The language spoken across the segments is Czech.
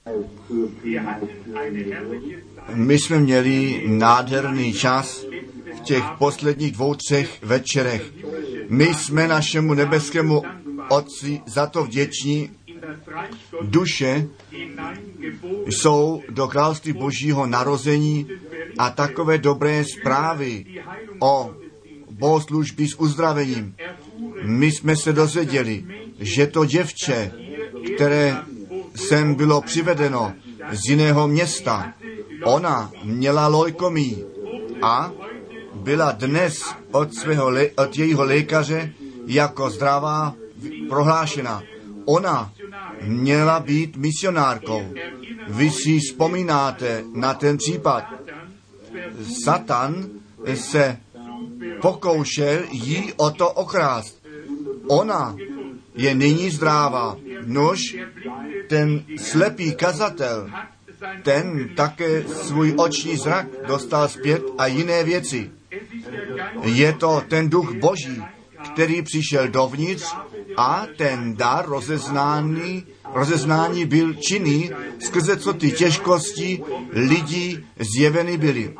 My jsme měli nádherný čas v těch posledních 2-3 večerech. My jsme našemu nebeskému Otci za to vděční. Duše jsou do království Božího narození a takové dobré zprávy o bohoslužbě s uzdravením. My jsme se dozvěděli, že to děvče, které sem bylo přivedeno z jiného města, ona měla leukomii a byla dnes od jejího lékaře jako zdravá prohlášena. Ona měla být misionárkou. Vy si vzpomínáte na ten případ. Satan se pokoušel jí o to okrást. Ona je nyní zdrává. Nož ten slepý kazatel, ten také svůj oční zrak dostal zpět a jiné věci. Je to ten duch Boží, který přišel dovnitř a ten dar rozeznání byl činný, skrze co ty těžkosti lidí zjeveny byly.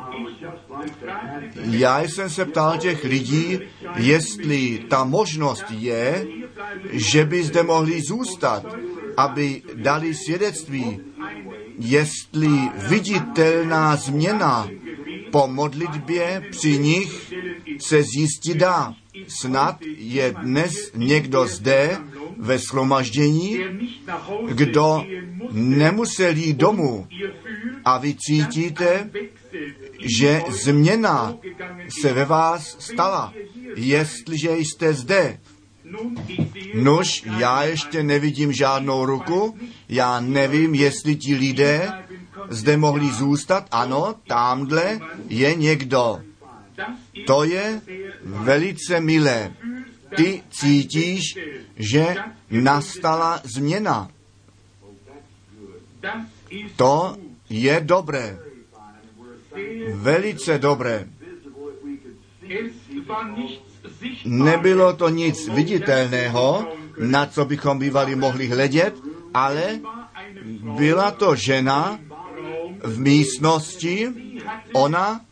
Já jsem se ptal těch lidí, jestli ta možnost je, že by zde mohli zůstat, aby dali svědectví, jestli viditelná změna po modlitbě při nich se zjistit dá. Snad je dnes někdo zde ve shromaždění, kdo nemusel jít domů a vy cítíte, že změna se ve vás stala, jestliže jste zde. Nož, já ještě nevidím žádnou ruku, já nevím, jestli ti lidé zde mohli zůstat. Ano, tamhle je někdo. To je velice milé. Ty cítíš, že nastala změna. To je dobré. Velice dobré. Nebylo to nic viditelného, na co bychom bývali mohli hledět, ale byla to žena v místnosti, ona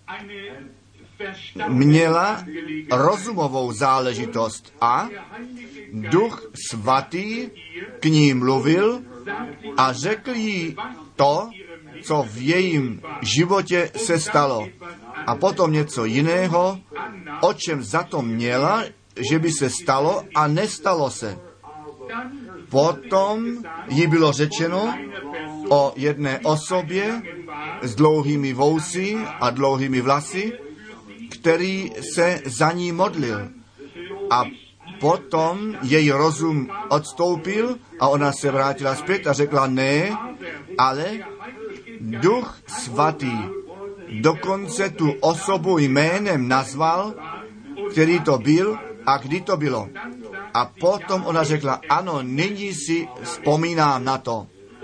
měla rozumovou záležitost a Duch Svatý k ní mluvil a řekl jí to, co v jejím životě se stalo. A potom něco jiného, o čem za to měla, že by se stalo a nestalo se. Potom jí bylo řečeno o jedné osobě s dlouhými vousy a dlouhými vlasy, který se za ní modlil. A potom její rozum odstoupil a ona se vrátila zpět a řekla ne, ale Duch Svatý dokonce tu osobu jménem nazval, který to byl a kdy to bylo. A potom ona řekla, ano, nyní si vzpomínám na to.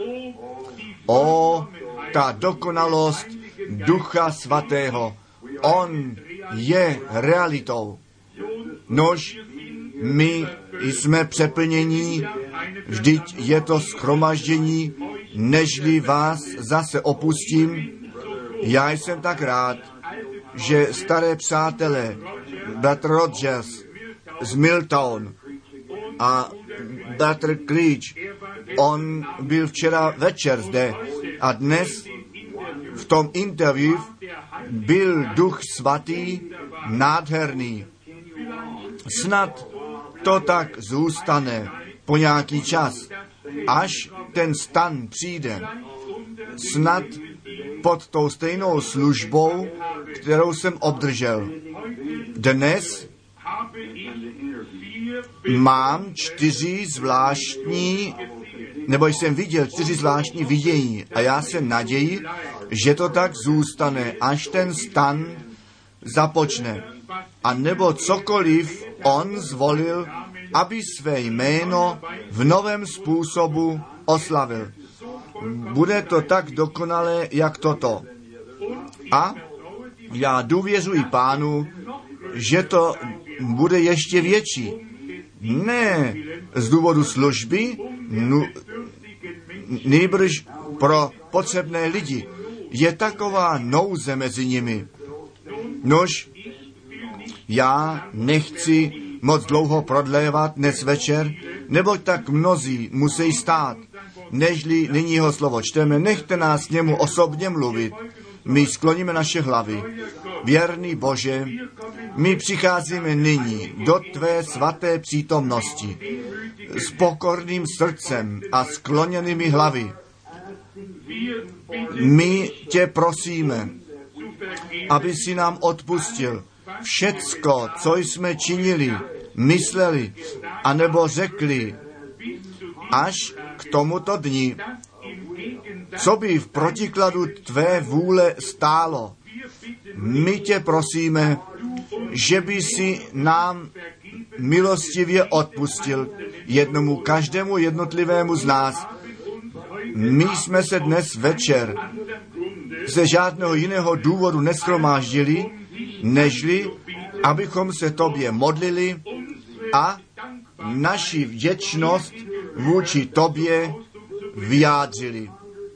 O, ta dokonalost Ducha Svatého. On je realitou. Nož, my jsme přeplnění, vždyť je to shromaždění, nežli vás zase opustím. Já jsem tak rád, že staré přátelé, bratr Rogers z Milltown a bratr Creech, on byl včera večer zde a dnes v tom interview byl Duch Svatý nádherný. Snad to tak zůstane po nějaký čas, až ten stan přijde. Snad pod tou stejnou službou, kterou jsem obdržel. Dnes mám 4 zvláštní, nebo jsem viděl 4 zvláštní vidění a já jsem naději, že to tak zůstane, až ten stan započne. A nebo cokoliv on zvolil, aby své jméno v novém způsobu oslavil. Bude to tak dokonalé, jak toto. A já důvěřuji Pánu, že to bude ještě větší. Ne z důvodu služby, nýbrž pro potřebné lidi. Je taková nouze mezi nimi. Nož, já nechci moc dlouho prodlévat dnes večer, neboť tak mnozí musí stát, nežli nyní jeho slovo čteme, nechte nás k němu osobně mluvit. My skloníme naše hlavy. Věrný Bože, my přicházíme nyní do tvé svaté přítomnosti s pokorným srdcem a skloněnými hlavy. My tě prosíme, aby si nám odpustil všecko, co jsme činili, mysleli, anebo řekli, až k tomuto dni, co by v protikladu tvé vůle stálo. My tě prosíme, že by si nám milostivě odpustil jednomu každému jednotlivému z nás. My jsme se dnes večer ze žádného jiného důvodu neshromáždili, nežli, abychom se tobě modlili a naši vděčnost vůči tobě vyjádřili.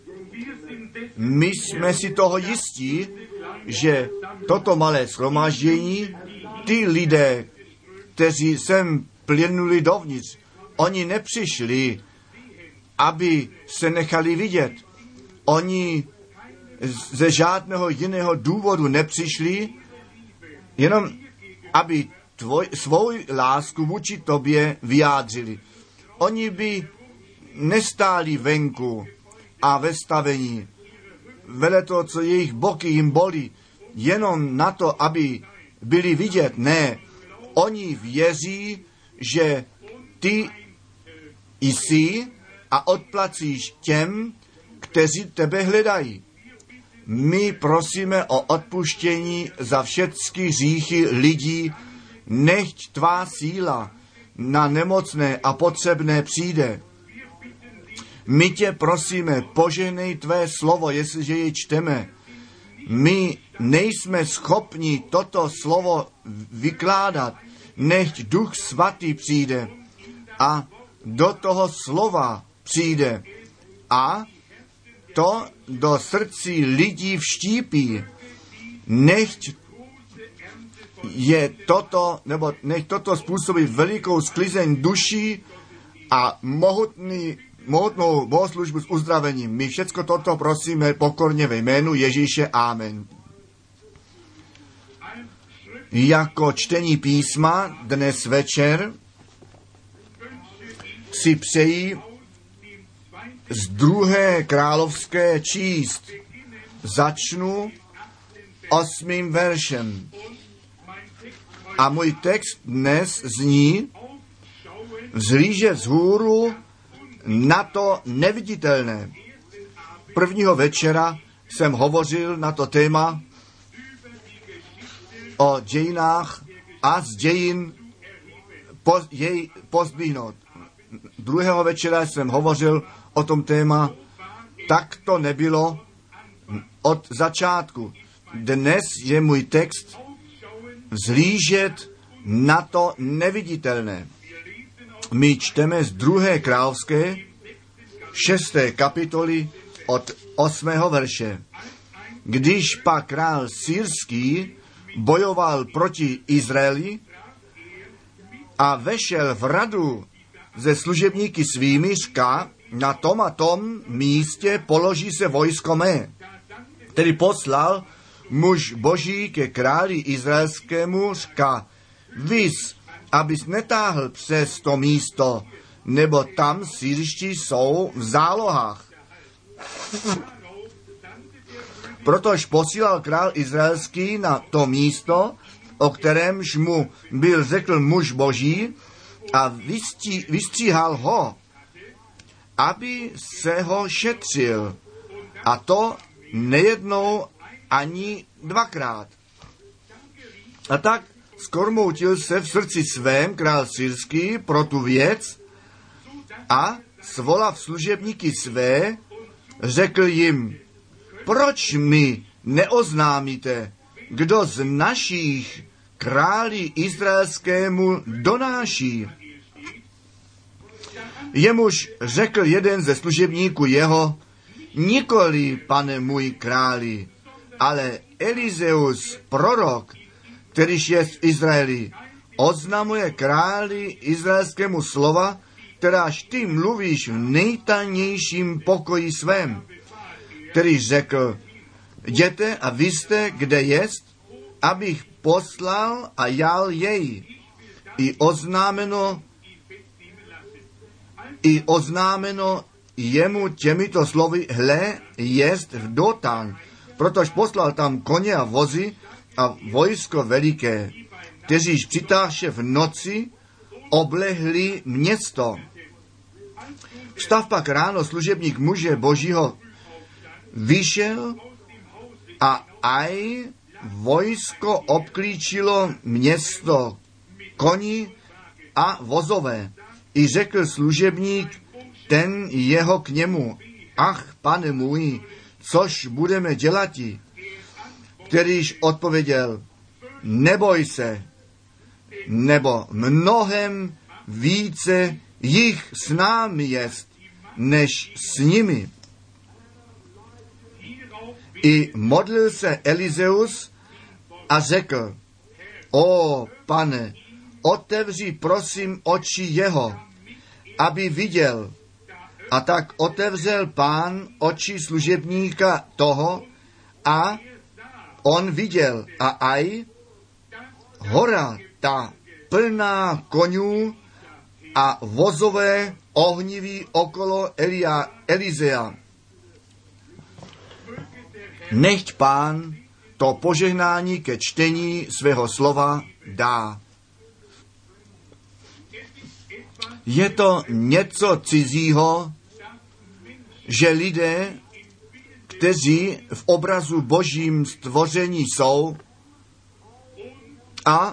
My jsme si toho jistí, že toto malé shromáždění, ty lidé, kteří sem plynuli dovnitř, oni nepřišli, aby se nechali vidět. Oni ze žádného jiného důvodu nepřišli, jenom aby svou lásku vůči tobě vyjádřili. Oni by nestáli venku a ve stavení, vele to, co jejich boky jim bolí, jenom na to, aby byli vidět. Ne, oni věří, že ty jsi a odplacíš těm, kteří tebe hledají. My prosíme o odpuštění za všechny hříchy lidí, nechť tvá síla na nemocné a potřebné přijde. My tě prosíme, požehnej tvé slovo, jestliže je čteme. My nejsme schopni toto slovo vykládat, nechť Duch Svatý přijde a do toho slova přijde a to do srdcí lidí vštípí. Nechť toto způsobí velikou sklizeň duší a mohutnou bohoslužbu s uzdravením. My všecko toto prosíme pokorně ve jménu Ježíše. Amen. Jako čtení písma dnes večer si přeji z 2. královské číst. Začnu 8. veršem. A můj text dnes zní: vzhlížet vzhůru na to neviditelné. Prvního večera jsem hovořil na to téma o dějinách a z dějin jej pozdvihnout. Druhého večera jsem hovořil o tom téma, tak to nebylo od začátku. Dnes je můj text vzhlížet na to neviditelné. My čteme z 2. královské 6. kapitoly od 8. verše. Když pak král syrský bojoval proti Izraeli a vešel v radu se služebníky svými, říká, na tom a tom místě položí se vojsko mé. Tedy poslal muž boží ke králi izraelskému, říká, vys, abys netáhl přes to místo, nebo tam syrští jsou v zálohách. Protož posílal král izraelský na to místo, o kterémž mu byl řekl muž boží, a vystříhal ho, aby se ho šetřil. A to nejednou ani dvakrát. A tak skormoutil se v srdci svém král syrský pro tu věc a svolav služebníky své, řekl jim, proč mi neoznámíte, kdo z našich králi izraelskému donáší? Jemuž řekl jeden ze služebníků jeho, Nikoli, pane můj králi, ale Elizeus, prorok, kterýž je v Izraeli, oznamuje králi izraelskému slova, kteráž ty mluvíš v nejtajnějším pokoji svém, kterýž řekl, jděte a vyjste, kde jest, abych poslal a jal jej. I oznámeno jemu těmito slovy, hle, jest v Dotán, protože poslal tam koně a vozy a vojsko veliké, kteříž přitáše v noci oblehli město. Vstav pak ráno služebník muže Božího vyšel a aj vojsko obklíčilo město koni a vozové. I řekl služebník ten jeho k němu, ach, pane můj, což budeme dělati? Kterýž odpověděl, neboj se, nebo mnohem více jich s námi jest, než s nimi. I modlil se Elizeus a řekl, o pane, otevři prosím oči jeho, aby viděl. A tak otevřel Pán oči služebníka toho a on viděl a aj hora ta plná koňů a vozové ohniví okolo Elizea. Nechť Pán to požehnání ke čtení svého slova dá. Je to něco cizího, že lidé, kteří v obrazu Božím stvoření jsou a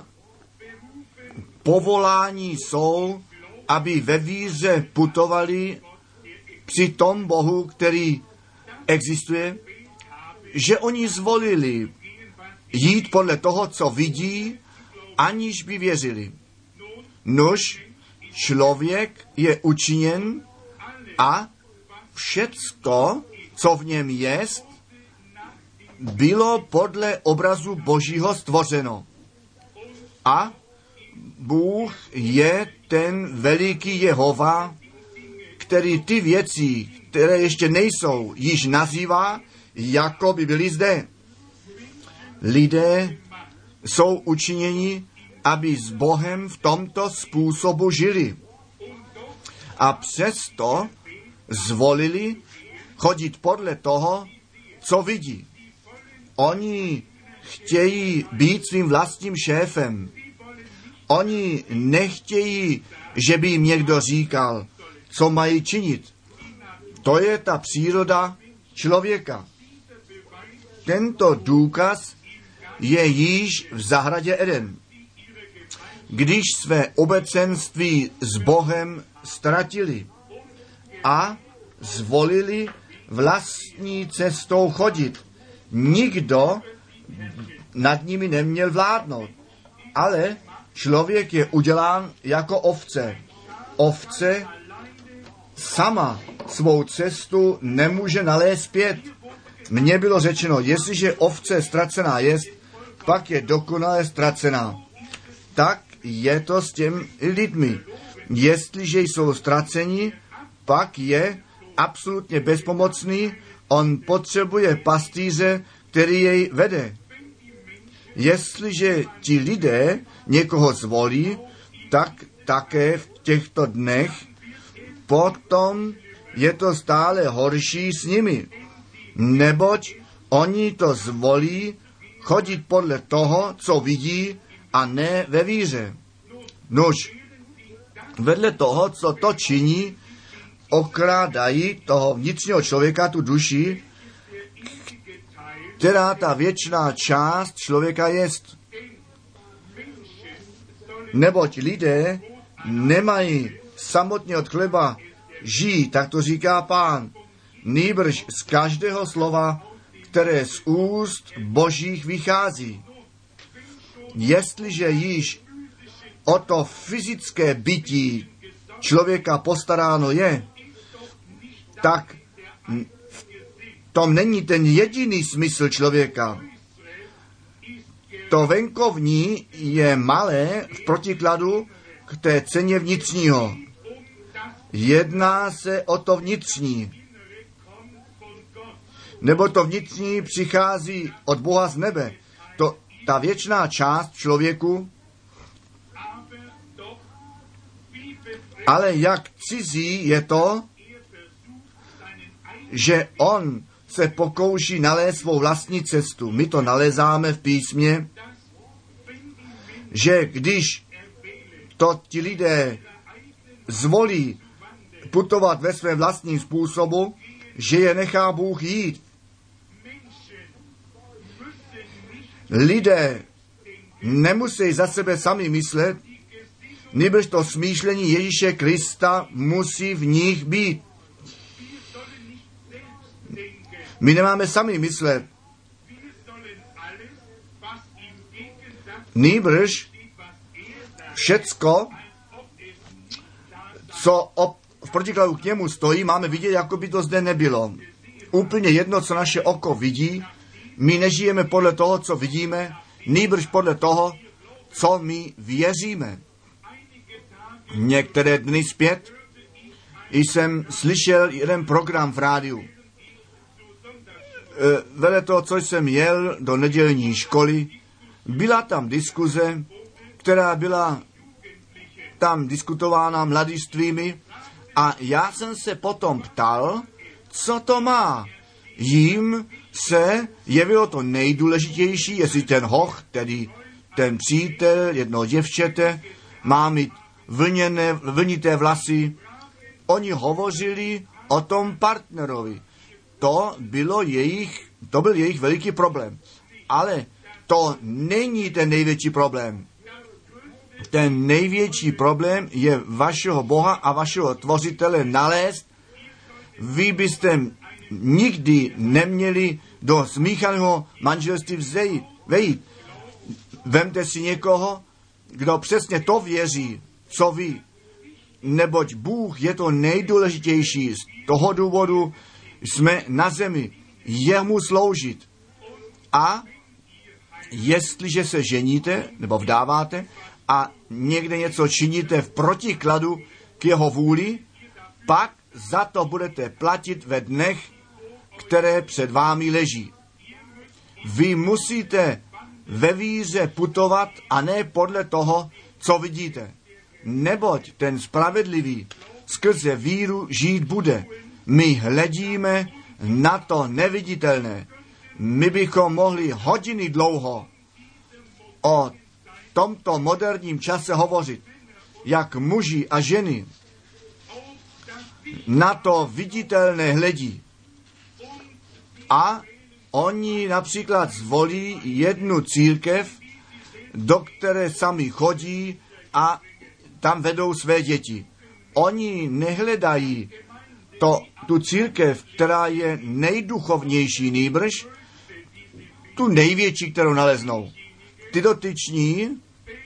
povolání jsou, aby ve víře putovali při tom Bohu, který existuje, že oni zvolili jít podle toho, co vidí, aniž by věřili. Nož člověk je učiněn a všecko, co v něm jest, bylo podle obrazu Božího stvořeno. A Bůh je ten veliký Jehova, který ty věci, které ještě nejsou, již nazývá, jako by byly zde. Lidé jsou učiněni, aby s Bohem v tomto způsobu žili. A přesto zvolili chodit podle toho, co vidí. Oni chtějí být svým vlastním šéfem. Oni nechtějí, že by jim někdo říkal, co mají činit. To je ta příroda člověka. Tento důkaz je již v zahradě Eden. Když své obecenství s Bohem ztratili a zvolili vlastní cestou chodit, nikdo nad nimi neměl vládnout, ale člověk je udělán jako ovce. Ovce sama svou cestu nemůže nalézt zpět. Mně bylo řečeno, jestliže ovce ztracená jest, pak je dokonale ztracená. Tak je to s těmi lidmi. Jestliže jsou ztraceni, pak je absolutně bezpomocný, on potřebuje pastýře, který jej vede. Jestliže ti lidé někoho zvolí, tak také v těchto dnech potom je to stále horší s nimi. Neboť oni to zvolí chodit podle toho, co vidí, a ne ve víře. Nož, vedle toho, co to činí, okrádají toho vnitřního člověka, tu duši, která ta věčná část člověka jest. Neboť lidé nemají samotně od chleba žít, tak to říká Pán, nýbrž z každého slova, které z úst Božích vychází. Jestliže již o to fyzické bytí člověka postaráno je, tak tom není ten jediný smysl člověka. To venkovní je malé v protikladu k té ceně vnitřního. Jedná se o to vnitřní. Nebo to vnitřní přichází od Boha z nebe. Ta věčná část člověku, ale jak cizí je to, že on se pokouší nalézt svou vlastní cestu. My to nalézáme v písmě, že když to ti lidé zvolí putovat ve svém vlastním způsobu, že je nechá Bůh jít. Lidé nemusí za sebe sami myslet, nebož to smýšlení Ježíše Krista musí v nich být. My nemáme sami myslet. Nýbrž všecko, co v protikladu k němu stojí, máme vidět, jako by to zde nebylo. Úplně jedno, co naše oko vidí, my nežijeme podle toho, co vidíme, nýbrž podle toho, co my věříme. Některé dny zpět jsem slyšel jeden program v rádiu. Vedle toho, co jsem jel do nedělní školy, byla tam diskuze, která byla tam diskutována mladistvými a já jsem se potom ptal, co to má. Jím se jevilo to nejdůležitější, jestli ten hoch, tedy ten přítel jednoho děvčete, má mít vlnité vlasy. Oni hovořili o tom partnerovi. To byl jejich veliký problém. Ale to není ten největší problém. Ten největší problém je vašeho Boha a vašeho Tvořitele nalézt. Vy byste nikdy neměli do smíchaného manželství vejít. Vemte si někoho, kdo přesně to věří, co vy. Neboť Bůh je to nejdůležitější. Z toho důvodu jsme na zemi jemu sloužit. A jestliže se ženíte, nebo vdáváte, a někde něco činíte v protikladu k jeho vůli, pak za to budete platit ve dnech, které před vámi leží. Vy musíte ve víře putovat a ne podle toho, co vidíte. Neboť ten spravedlivý skrze víru žít bude. My hledíme na to neviditelné. My bychom mohli hodiny dlouho o tomto moderním čase hovořit, jak muži a ženy na to viditelné hledí. A oni například zvolí jednu církev, do které sami chodí a tam vedou své děti. Oni nehledají tu církev, která je nejduchovnější, nýbrž tu největší, kterou naleznou. Ty dotyční,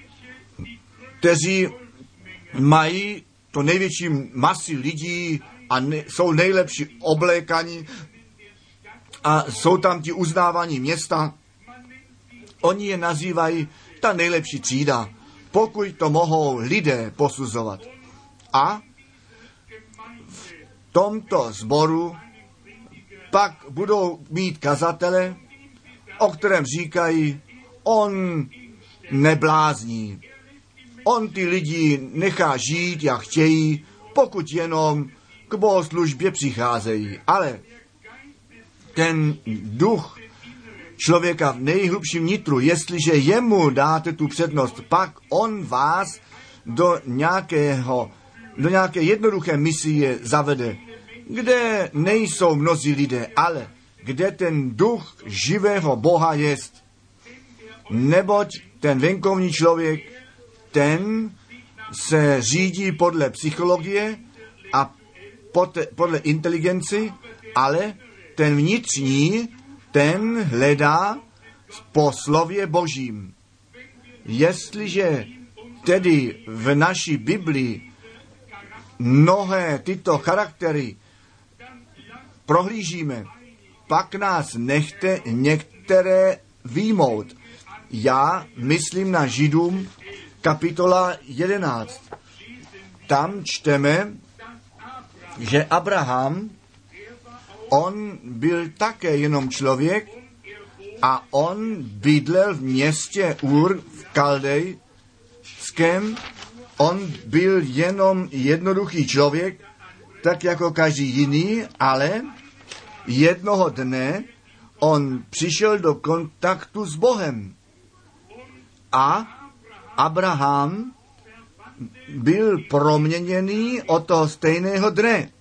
kteří mají to největší masy lidí a jsou nejlepší oblékaní a jsou tam ti uznávaní města, oni je nazývají ta nejlepší třída, pokud to mohou lidé posuzovat. A v tomto sboru pak budou mít kazatele, o kterém říkají, on neblázní. On ty lidi nechá žít, jak chtějí, pokud jenom k bohoslužbě přicházejí. Ale ten duch člověka v nejhlubším nitru, jestliže jemu dáte tu přednost, pak on vás do nějaké jednoduché misie zavede, kde nejsou mnozí lidé, ale kde ten duch živého Boha jest. Neboť ten venkovní člověk, ten se řídí podle psychologie a podle inteligenci, ale ten vnitřní, ten hledá po slově Božím. Jestliže tedy v naší Biblii mnohé tyto charaktery prohlížíme, pak nás nechte některé výjmout. Já myslím na Židům kapitola 11. Tam čteme, že Abraham, on byl také jenom člověk a on bydlel v městě Ur v Kaldejském. On byl jenom jednoduchý člověk, tak jako každý jiný, ale jednoho dne on přišel do kontaktu s Bohem. A Abraham byl proměněný od toho stejného dne.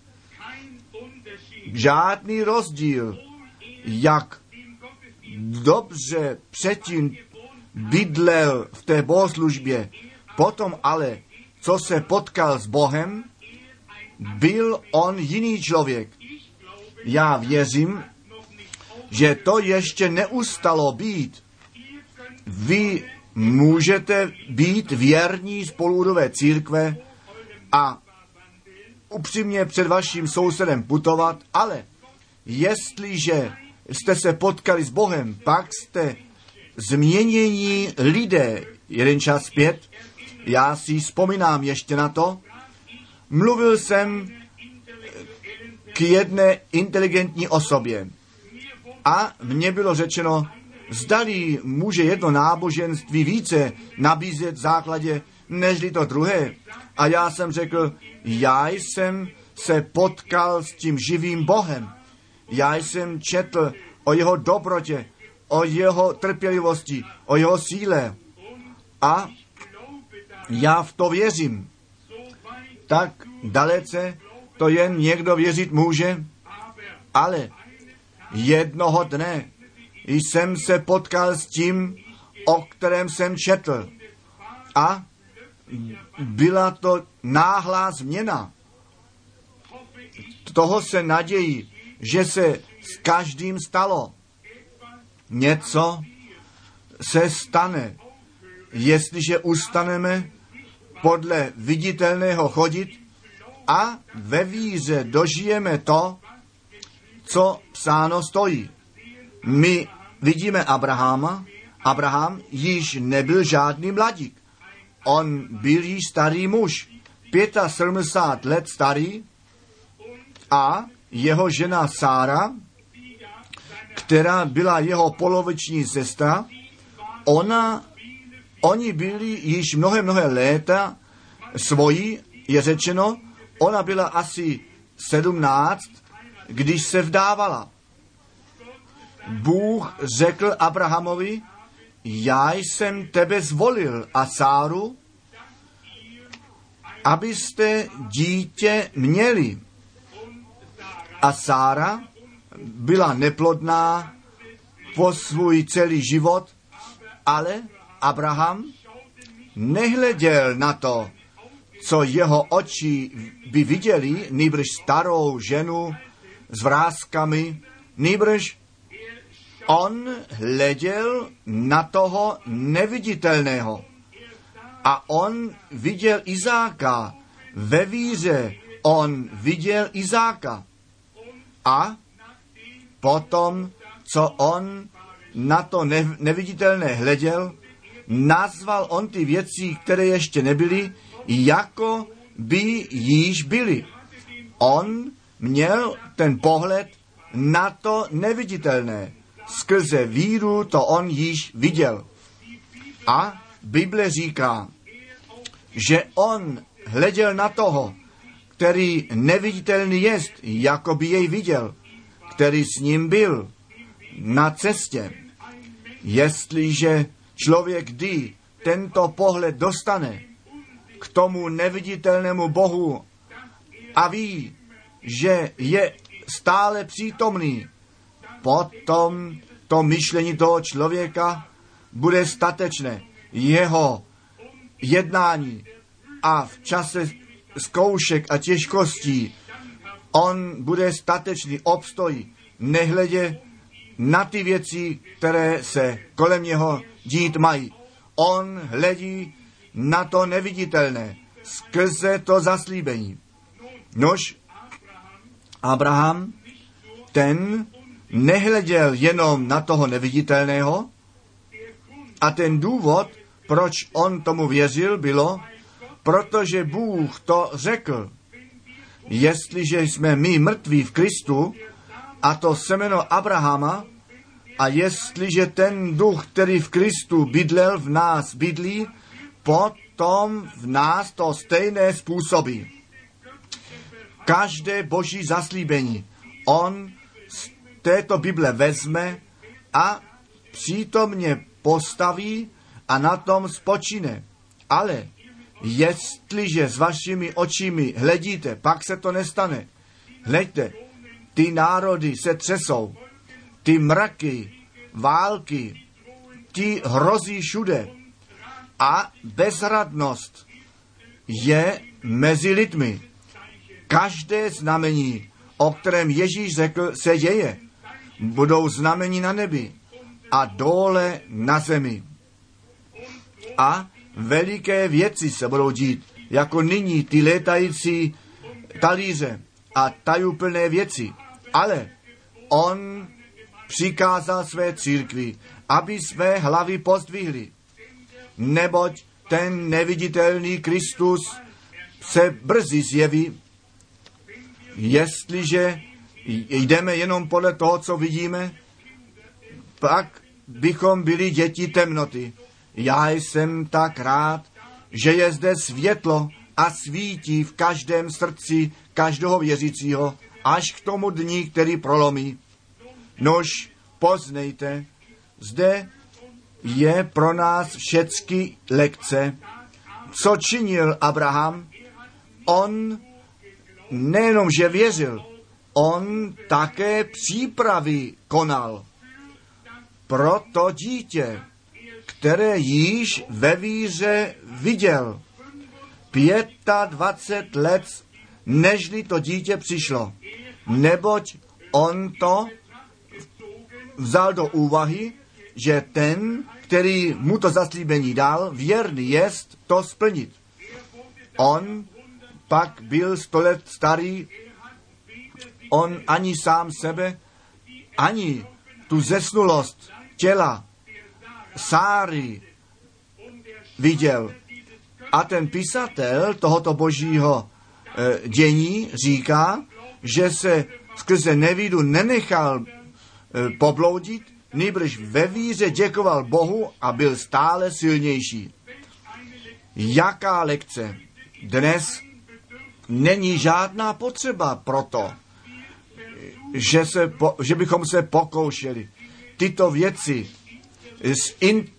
Žádný rozdíl, jak dobře předtím bydlel v té bohoslužbě, potom ale, co se potkal s Bohem, byl on jiný člověk. Já věřím, že to ještě neustalo být. Vy můžete být věrní spoludové církve a upřímně před vaším sousedem putovat, ale jestliže jste se potkali s Bohem, pak jste změnění lidé. Jeden čas zpět, já si vzpomínám ještě na to, mluvil jsem k jedné inteligentní osobě a mně bylo řečeno, zdali může jedno náboženství více nabízet v základě, nežli to druhé. A já jsem řekl, já jsem se potkal s tím živým Bohem. Já jsem četl o jeho dobrotě, o jeho trpělivosti, o jeho síle. A já v to věřím. Tak dalece to jen někdo věřit může, ale jednoho dne jsem se potkal s tím, o kterém jsem četl. A byla to náhlá změna. Toho se nadějí, že se s každým stalo. Něco se stane, jestliže ustaneme podle viditelného chodit a ve víře dožijeme to, co psáno stojí. My vidíme Abrahama. Abraham již nebyl žádný mladík. On byl již starý muž, 75 let starý, a jeho žena Sára, která byla jeho poloviční sestra, oni byli již mnohé léta svoji, je řečeno, ona byla asi 17, když se vdávala. Bůh řekl Abrahamovi, já jsem tebe zvolil a Sáru, abyste dítě měli. A Sára byla neplodná po svůj celý život, ale Abraham nehleděl na to, co jeho oči by viděli, nýbrž starou ženu s vráskami, nýbrž on hleděl na toho neviditelného. A on viděl Izáka. Ve víře on viděl Izáka. A potom, co on na to neviditelné hleděl, nazval on ty věci, které ještě nebyly, jako by již byly. On měl ten pohled na to neviditelné. Skrze víru to on již viděl. A Bible říká, že on hleděl na toho, který neviditelný jest, jako by jej viděl, který s ním byl na cestě. Jestliže člověk kdy tento pohled dostane k tomu neviditelnému Bohu a ví, že je stále přítomný, potom to myšlení toho člověka bude statečné. Jeho jednání a v čase zkoušek a těžkostí on bude statečný, obstojí, nehledě na ty věci, které se kolem něho dít mají. On hledí na to neviditelné, skrze to zaslíbení. Nož Abraham, ten nehleděl jenom na toho neviditelného a ten důvod, proč on tomu věřil, bylo, protože Bůh to řekl. Jestliže jsme my mrtví v Kristu, a to semeno Abrahama, a jestliže ten duch, který v Kristu bydlel, v nás bydlí, potom v nás to stejné způsobí. Každé boží zaslíbení on z této Bible vezme a přítomně postaví a na tom spočine. Ale jestliže s vašimi očimi hledíte, pak se to nestane. Hleďte, ty národy se třesou, ty mraky, války, ti hrozí všude a bezradnost je mezi lidmi. Každé znamení, o kterém Ježíš řekl, se děje. Budou znamení na nebi a dole na zemi. A veliké věci se budou dít, jako nyní ty létající talíře a tajuplné věci. Ale on přikázal své církvi, aby své hlavy pozdvihli, neboť ten neviditelný Kristus se brzy zjeví. Jestliže jdeme jenom podle toho, co vidíme, pak bychom byli děti temnoty. Já jsem tak rád, že je zde světlo a svítí v každém srdci každého věřícího, až k tomu dni, který prolomí. Nož poznejte, zde je pro nás všecky lekce. Co činil Abraham? On nejenom, že věřil, on také přípravy konal. Proto dítě, které již ve víře viděl, 25 let, nežli to dítě přišlo, neboť on to vzal do úvahy, že ten, který mu to zaslíbení dal, věrný jest to splnit. On pak byl 100 let starý, on ani sám sebe, ani tu zesnulost těla Sáry viděl. A ten pisatel tohoto božího dění říká, že se skrze nevidu nenechal pobloudit, nýbrž ve víře děkoval Bohu a byl stále silnější. Jaká lekce? Dnes není žádná potřeba proto, že bychom se pokoušeli tyto věci s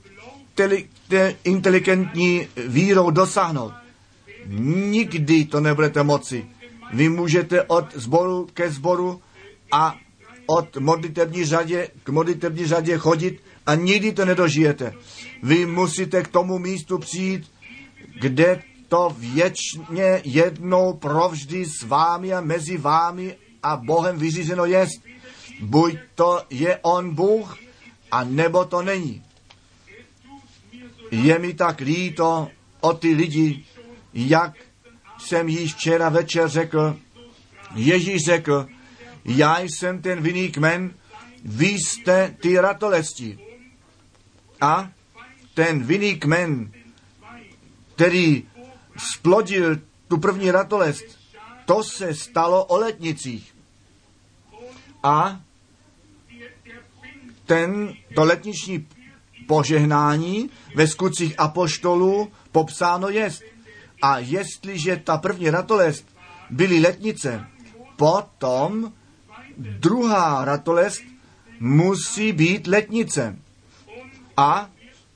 inteligentní vírou dosáhnout. Nikdy to nebudete moci. Vy můžete od sboru ke sboru a od modlitební řadě k modlitební řadě chodit a nikdy to nedožijete. Vy musíte k tomu místu přijít, kde to věčně jednou provždy s vámi a mezi vámi a Bohem vyřízeno jest. Buď to je on Bůh, a nebo to není. Je mi tak líto o ty lidi, jak jsem již včera večer řekl. Ježíš řekl, já jsem ten vinný kmen, vy jste ty ratolesti. A ten vinný kmen, který splodil tu první ratolest, to se stalo o letnicích. A to letniční požehnání ve skutcích apoštolů popsáno jest. A jestliže ta první ratolest byly letnice, potom druhá ratolest musí být letnice. A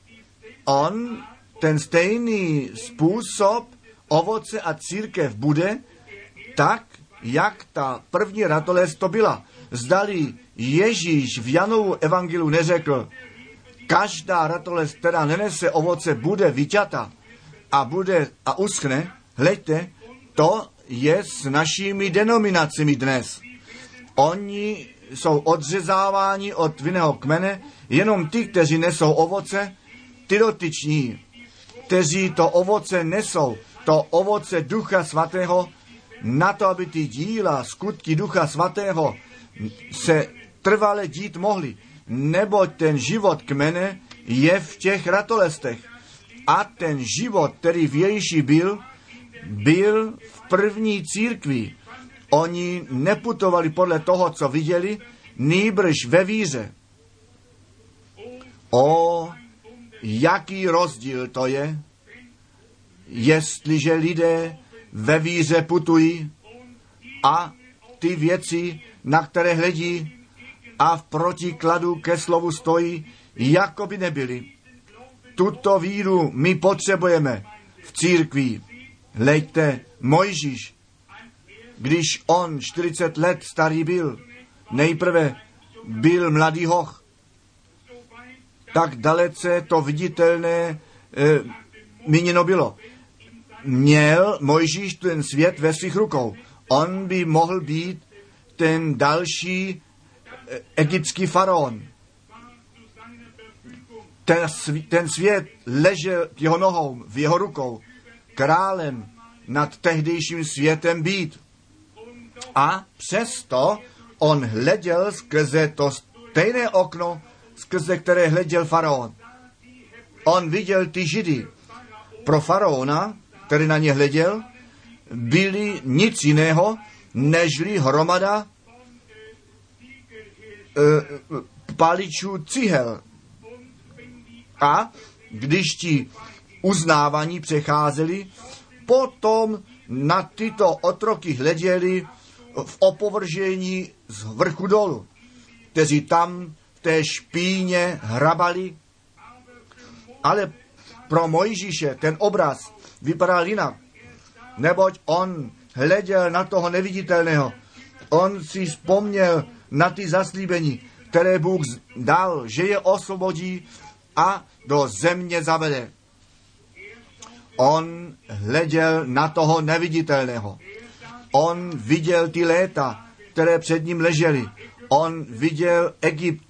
ten stejný způsob ovoce a církev bude tak, jak ta první ratolest to byla. Zdali Ježíš v Janovu evangeliu neřekl, každá ratolest, která nenese ovoce, bude vyťata a uschne. Hleďte, to je s našimi denominacemi dnes. Oni jsou odřezáváni od vinného kmene, jenom ty, kteří nesou ovoce, ty dotyční, kteří to ovoce nesou, to ovoce Ducha Svatého, na to, aby ty díla, skutky Ducha Svatého se trvale dít mohli, neboť ten život kmene je v těch ratolestech. A ten život, který v Ježíši byl v první církvi. Oni neputovali podle toho, co viděli, nýbrž ve víře. O, jaký rozdíl to je, jestliže lidé ve víře putují a ty věci, na které hledí a v protikladu ke slovu stojí, jako by nebyly. Tuto víru my potřebujeme v církvi. Hleďte, Mojžíš, když on 40 let starý byl, nejprve byl mladý hoch, tak dalece to viditelné míněno bylo. Měl Mojžíš ten svět ve svých rukou. On by mohl být ten další egyptský faraon. Ten svět ležel k jeho nohou, v jeho rukou, králem nad tehdejším světem být. A přesto on hleděl skrze to stejné okno, skrze které hleděl faraon. On viděl ty Židy. Pro faraona, který na ně hleděl, byli nic jiného, nežli hromada paličů cihel. A když ti uznávaní přecházeli, potom na tyto otroky hleděli v opovržení z vrchu dolů, kteří tam v té špíně hrabali. Ale pro Mojžíše ten obraz vypadal jinak, neboť on hleděl na toho neviditelného. On si vzpomněl na ty zaslíbení, které Bůh dal, že je osvobodí a do země zavede. On hleděl na toho neviditelného. On viděl ty léta, které před ním ležely. On viděl Egypt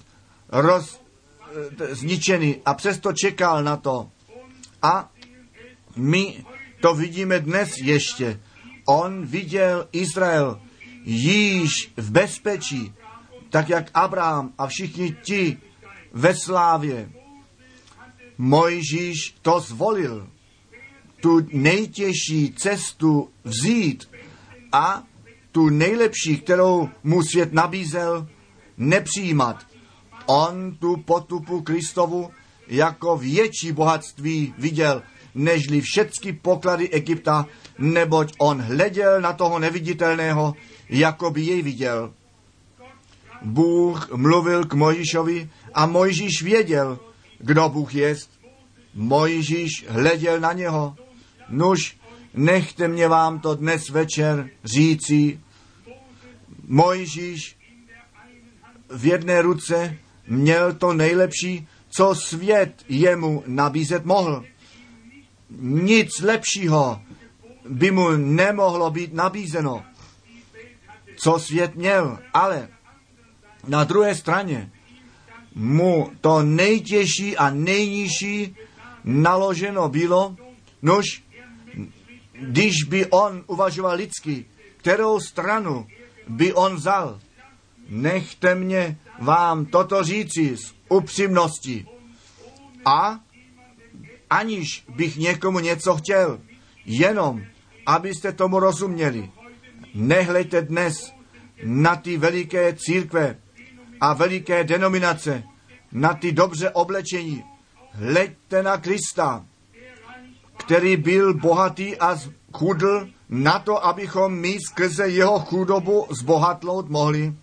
zničený a přesto čekal na to. A my to vidíme dnes ještě. On viděl Izrael již v bezpečí, tak jak Abraham a všichni ti ve slávě. Mojžíš to zvolil, tu nejtěžší cestu vzít a tu nejlepší, kterou mu svět nabízel, nepřijímat. On tu potupu Kristovu jako větší bohatství viděl, nežli všechny poklady Egypta, neboť on hleděl na toho neviditelného, jako by jej viděl. Bůh mluvil k Mojžíšovi a Mojžíš věděl, kdo Bůh jest. Mojžíš hleděl na něho. Nuž, nechte mě vám to dnes večer říci. Mojžíš v jedné ruce měl to nejlepší, co svět jemu nabízet mohl. Nic lepšího by mu nemohlo být nabízeno, co svět měl, ale na druhé straně mu to nejtěžší a nejnižší naloženo bylo, nož, když by on uvažoval lidsky, kterou stranu by on vzal. Nechte mě vám toto říci s upřímností. A aniž bych někomu něco chtěl, jenom abyste tomu rozuměli. Nehleďte dnes na ty veliké církve a veliké denominace, na ty dobře oblečení. Hleďte na Krista, který byl bohatý a chudl na to, abychom my skrze jeho chudobu zbohatnout mohli.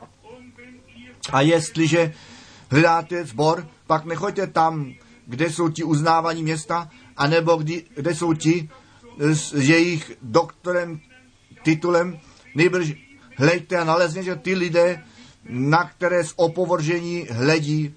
A jestliže hledáte sbor, pak nechoďte tam, kde jsou ti uznávaní města, anebo kde jsou ti s jejich doktorem, titulem, nejbrž hleďte a nalezněte ty lidé, na které z opovržení hledí.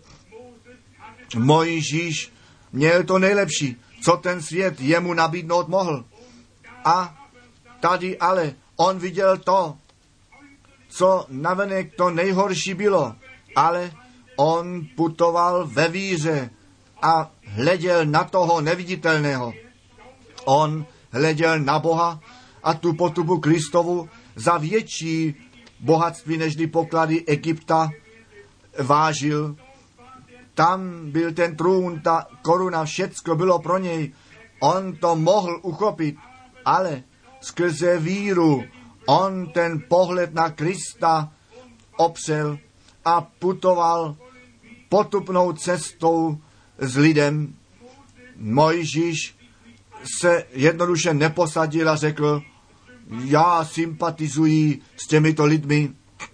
Mojžíš měl to nejlepší, co ten svět jemu nabídnout mohl. A tady ale on viděl to, co navenek to nejhorší bylo, ale on putoval ve víře a hleděl na toho neviditelného. On hleděl na Boha a tu potupu Kristovu za větší bohatství nežli poklady Egypta, vážil. Tam byl ten trůn, ta koruna, všecko bylo pro něj. On to mohl uchopit, ale skrze víru on ten pohled na Krista opřel a putoval potupnou cestou s lidem. Mojžíš se jednoduše neposadil a řekl, já sympatizuji s těmito lidmi.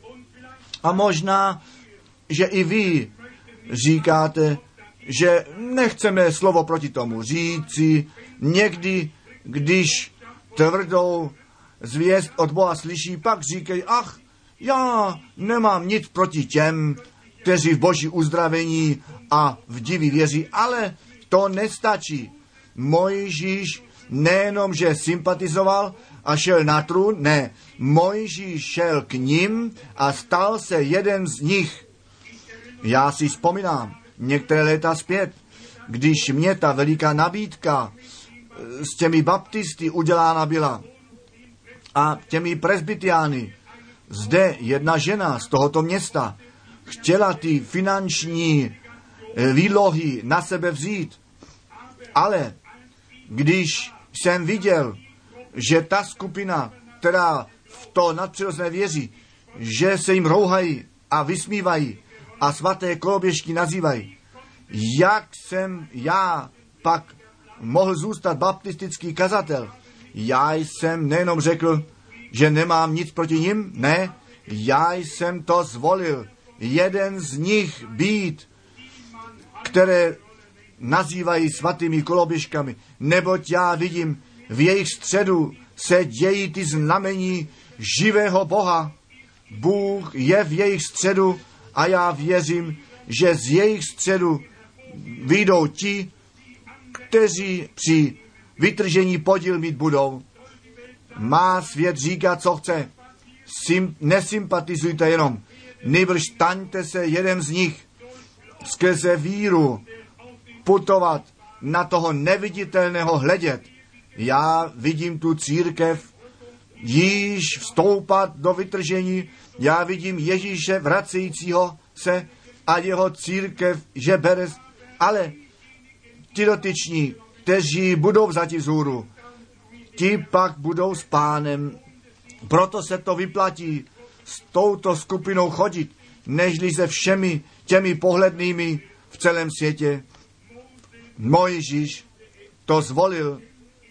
A možná, že i vy říkáte, že nechceme slovo proti tomu říci. Někdy, když tvrdou zvěst od Boha slyší, pak říkají, ach, já nemám nic proti těm, kteří v Boží uzdravení a v divy věří, ale to nestačí. Mojžíš nejenom, že sympatizoval a šel na trůn, ne, Mojžíš šel k nim a stal se jeden z nich. Já si vzpomínám některé léta zpět, když mě ta veliká nabídka s těmi baptisty udělána byla a těmi presbytiány. Zde jedna žena z tohoto města chtěla ty finanční výlohy na sebe vzít, ale když jsem viděl, že ta skupina, která v to nadpřirozené věří, že se jim rouhají a vysmívají a svaté koloběžky nazývají, jak jsem já pak mohl zůstat baptistický kazatel? Já jsem nejenom řekl, že nemám nic proti nim, ne, já jsem to zvolil, jeden z nich být, které nazývají svatými koloběžkami, neboť já vidím, v jejich středu se dějí ty znamení živého Boha. Bůh je v jejich středu a já věřím, že z jejich středu vyjdou ti, kteří při vytržení podíl mít budou. Má svět říká, co chce. Nesympatizujte jenom. Nýbrž staňte se jeden z nich skrze víru putovat, na toho neviditelného hledět. Já vidím tu církev již vstoupat do vytržení, já vidím Ježíše vracejícího se a jeho církev, že bere, ale ti dotyční, kteří budou vzati vzhůru, ti pak budou s Pánem. Proto se to vyplatí s touto skupinou chodit, nežli se všemi těmi pohlednými v celém světě. Mojžíš to zvolil,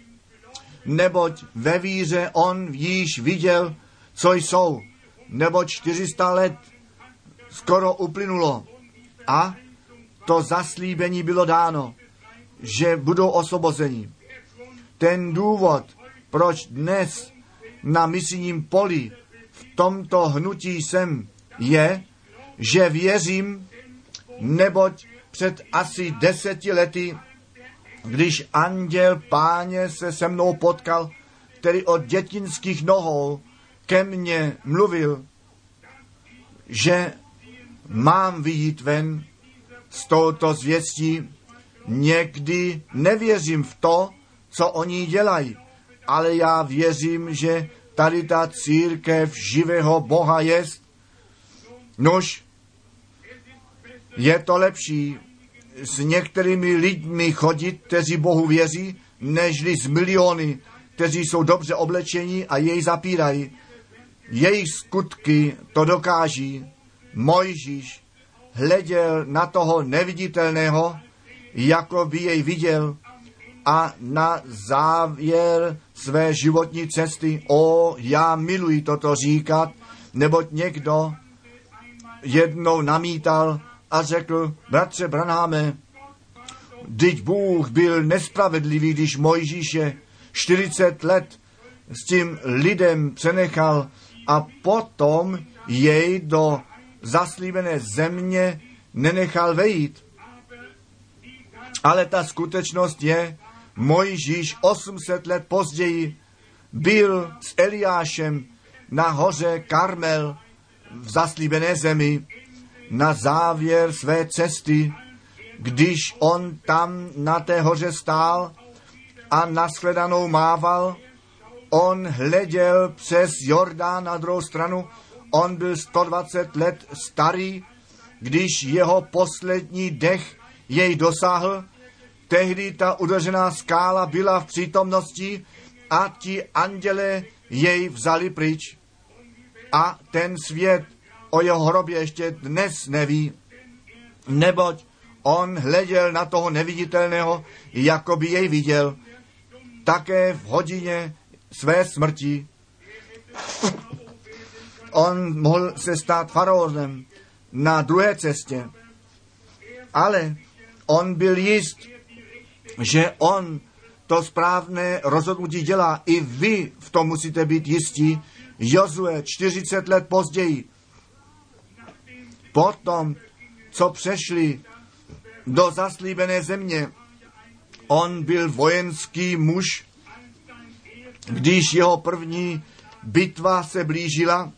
neboť ve víře on již viděl, co jsou, neboť 400 let skoro uplynulo a to zaslíbení bylo dáno, že budou osvobozeni. Ten důvod, proč dnes na misijním poli v tomto hnutí jsem, je, že věřím, neboť před asi 10 lety, když anděl Páně se se mnou potkal, který od dětinských nohou ke mně mluvil, že mám vyjít ven z touto zvěstí. Někdy nevěřím v to, co oni dělají, ale já věřím, že tady ta církev živého Boha jest. Nož, je to lepší s některými lidmi chodit, kteří Bohu věří, nežli s miliony, kteří jsou dobře oblečení a jej zapírají. Jejich skutky to dokáží. Mojžíš hleděl na toho neviditelného, jako by jej viděl, a na závěr své životní cesty, já miluji toto říkat, neboť někdo jednou namítal a řekl, bratře Branháme, vždyť Bůh byl nespravedlivý, když Mojžíše 40 let s tím lidem přenechal a potom jej do zaslíbené země nenechal vejít. Ale ta skutečnost je, Mojžíš 800 let později byl s Eliášem na hoře Karmel v zaslíbené zemi na závěr své cesty, když on tam na té hoře stál a nashledanou mával, on hleděl přes Jordán na druhou stranu, on byl 120 let starý když jeho poslední dech jej dosáhl, tehdy ta udeřená skála byla v přítomnosti a ti anděle jej vzali pryč. A ten svět o jeho hrobě ještě dnes neví, neboť on hleděl na toho neviditelného, jako by jej viděl, také v hodině své smrti. On mohl se stát faraonem na druhé cestě, ale on byl jist, že on to správné rozhodnutí dělá. I vy v tom musíte být jistí. Jozue 40 let později, potom, co přešli do zaslíbené země, on byl vojenský muž, když jeho první bitva se blížila,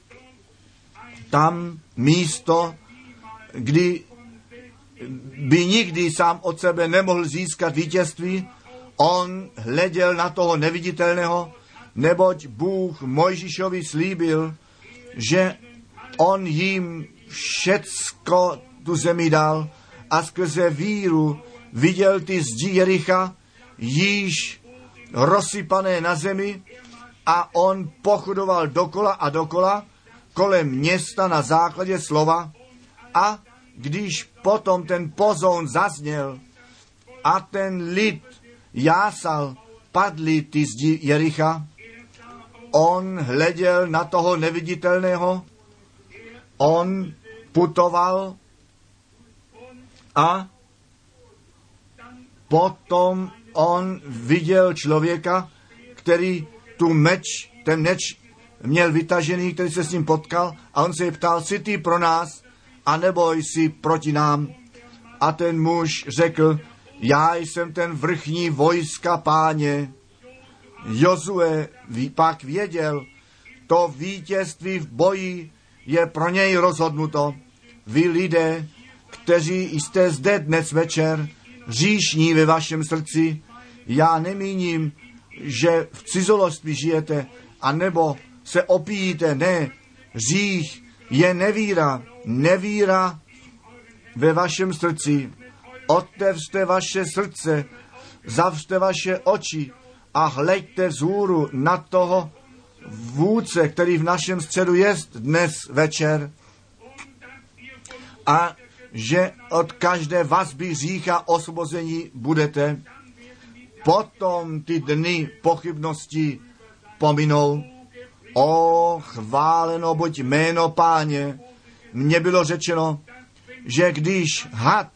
tam místo, kdy by nikdy sám od sebe nemohl získat vítězství, on hleděl na toho neviditelného, neboť Bůh Mojžíšovi slíbil, že on jim všecko tu zemi dal a skrze víru viděl ty zdi Jericha již rozsypané na zemi a on pochodoval dokola a dokola kolem města na základě slova a když potom ten pozoun zazněl a ten lid jásal, padly ty zdi Jericha, on hleděl na toho neviditelného, on putoval a potom on viděl člověka, který ten meč měl vytažený, který se s ním potkal a on se jej ptal, jsi ty pro nás, anebo jsi proti nám? A ten muž řekl, já jsem ten vrchní vojska Páně. Jozue pak věděl, to vítězství v boji je pro něj rozhodnuto. Vy lidé, kteří jste zde dnes večer, hříšní ve vašem srdci, já nemíním, že v cizoložství žijete, anebo se opíjíte, ne, hřích je nevíra ve vašem srdci. Otevřte vaše srdce, zavřte vaše oči a hleďte vzhůru na toho vůdce, který v našem středu jest dnes večer. A že od každé vazby hřícha osvobození budete. Potom ty dny pochybnosti pominou. O, chváleno buď jméno Páně. Mně bylo řečeno, že když had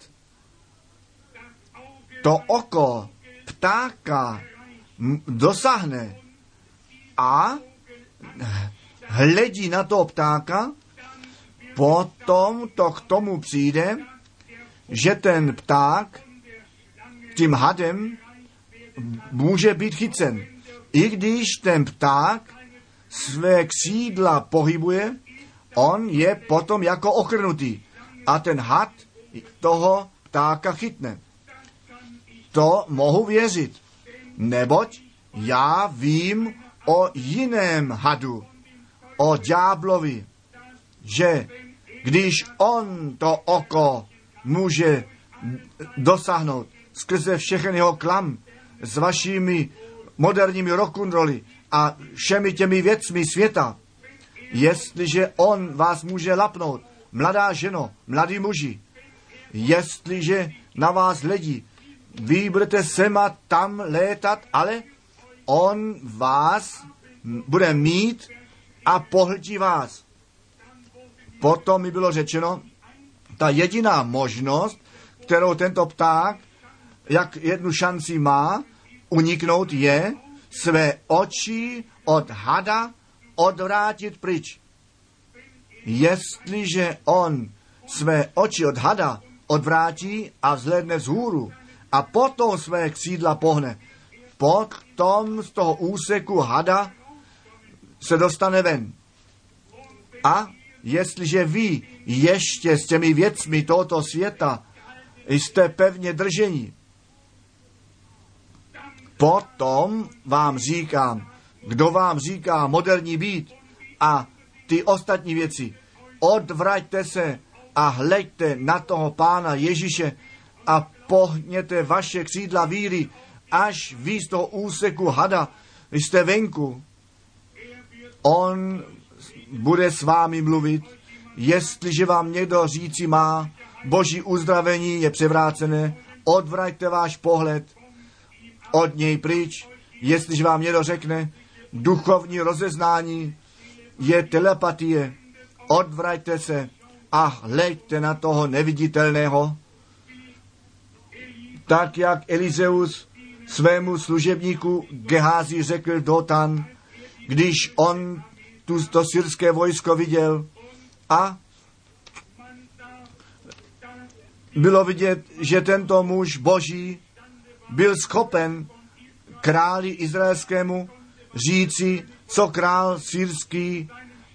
to oko ptáka dosáhne a hledí na toho ptáka, potom to k tomu přijde, že ten pták tím hadem může být chycen. I když ten pták své křídla pohybuje, on je potom jako ochrnutý a ten had toho ptáka chytne. To mohu věřit, neboť já vím o jiném hadu, o ďáblovi, že když on to oko může dosáhnout skrze všechny jeho klam s vašimi moderními rock'n'rolly a všemi těmi věcmi světa, jestliže on vás může lapnout, mladá ženo, mladí muži, jestliže na vás hledí, vy budete sem a tam létat, ale on vás bude mít a pohltí vás. Potom mi bylo řečeno, ta jediná možnost, kterou tento pták, jak jednu šanci má uniknout, je své oči od hada odvrátit pryč. Jestliže on své oči od hada odvrátí a vzhlédne vzhůru a potom své křídla pohne, potom z toho úseku hada se dostane ven. A jestliže vy ještě s těmi věcmi tohoto světa jste pevně drženi, potom vám říkám, kdo vám říká moderní být a ty ostatní věci, odvraťte se a hleďte na toho Pána Ježíše a pohněte vaše křídla víry, až vy z toho úseku hada jste venku. On bude s vámi mluvit, jestliže vám někdo říci má, Boží uzdravení je převrácené, odvraťte váš pohled od něj pryč. Jestliže vám někdo řekne, duchovní rozeznání je telepatie, odvraťte se a hleďte na toho neviditelného. Tak jak Elizeus svému služebníku Geházi řekl Dotan, když on to syrské vojsko viděl a bylo vidět, že tento muž Boží byl schopen králi izraelskému říci, co král syrský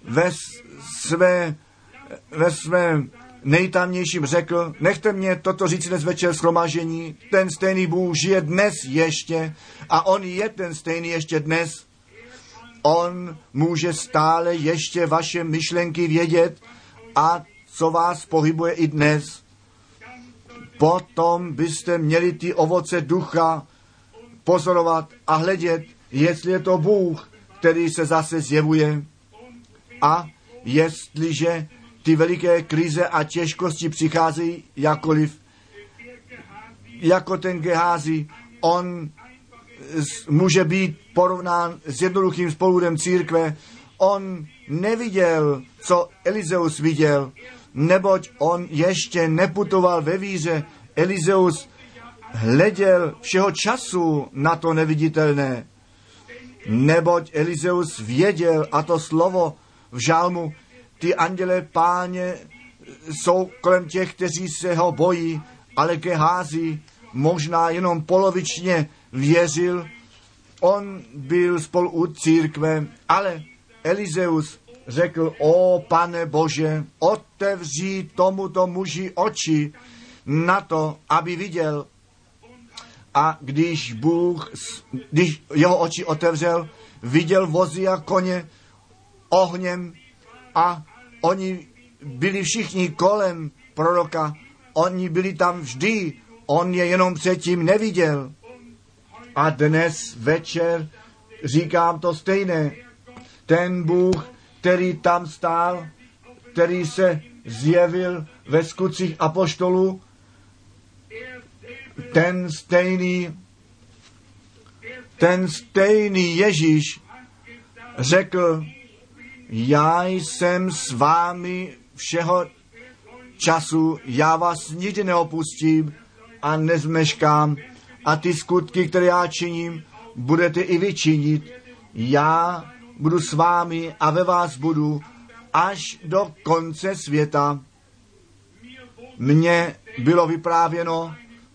ve svém nejtamnějším řekl, nechte mě toto říct dnes večer shromaždění, ten stejný Bůh žije dnes ještě a on je ten stejný ještě dnes. On může stále ještě vaše myšlenky vědět a co vás pohybuje i dnes. Potom byste měli ty ovoce ducha pozorovat a hledět, jestli je to Bůh, který se zase zjevuje. A jestliže ty veliké krize a těžkosti přicházejí jakoliv, jako ten Geházi, on může být porovnán s jednoduchým spoludem církve. On neviděl, co Elizeus viděl, neboť on ještě neputoval ve víře. Elizeus hleděl všeho času na to neviditelné, neboť Elizeus věděl, a to slovo v žalmu, ty anděle Páně jsou kolem těch, kteří se ho bojí, ale Geházi možná jenom polovičně věřil. On byl spolu u církve, ale Elizeus řekl, o Pane Bože, otevři tomuto muži oči na to, aby viděl. A když jeho oči otevřel, viděl vozy a koně ohněm a oni byli všichni kolem proroka. Oni byli tam vždy, on je jenom předtím neviděl. A dnes večer říkám to stejné. Ten Bůh, který tam stál, který se zjevil ve skutcích apoštolů, ten stejný Ježíš řekl, já jsem s vámi všeho času, já vás nikdy neopustím a nezmeškám a ty skutky, které já činím, budete i vy činit. Já budu s vámi a ve vás budu až do konce světa. Mně bylo vyprávěno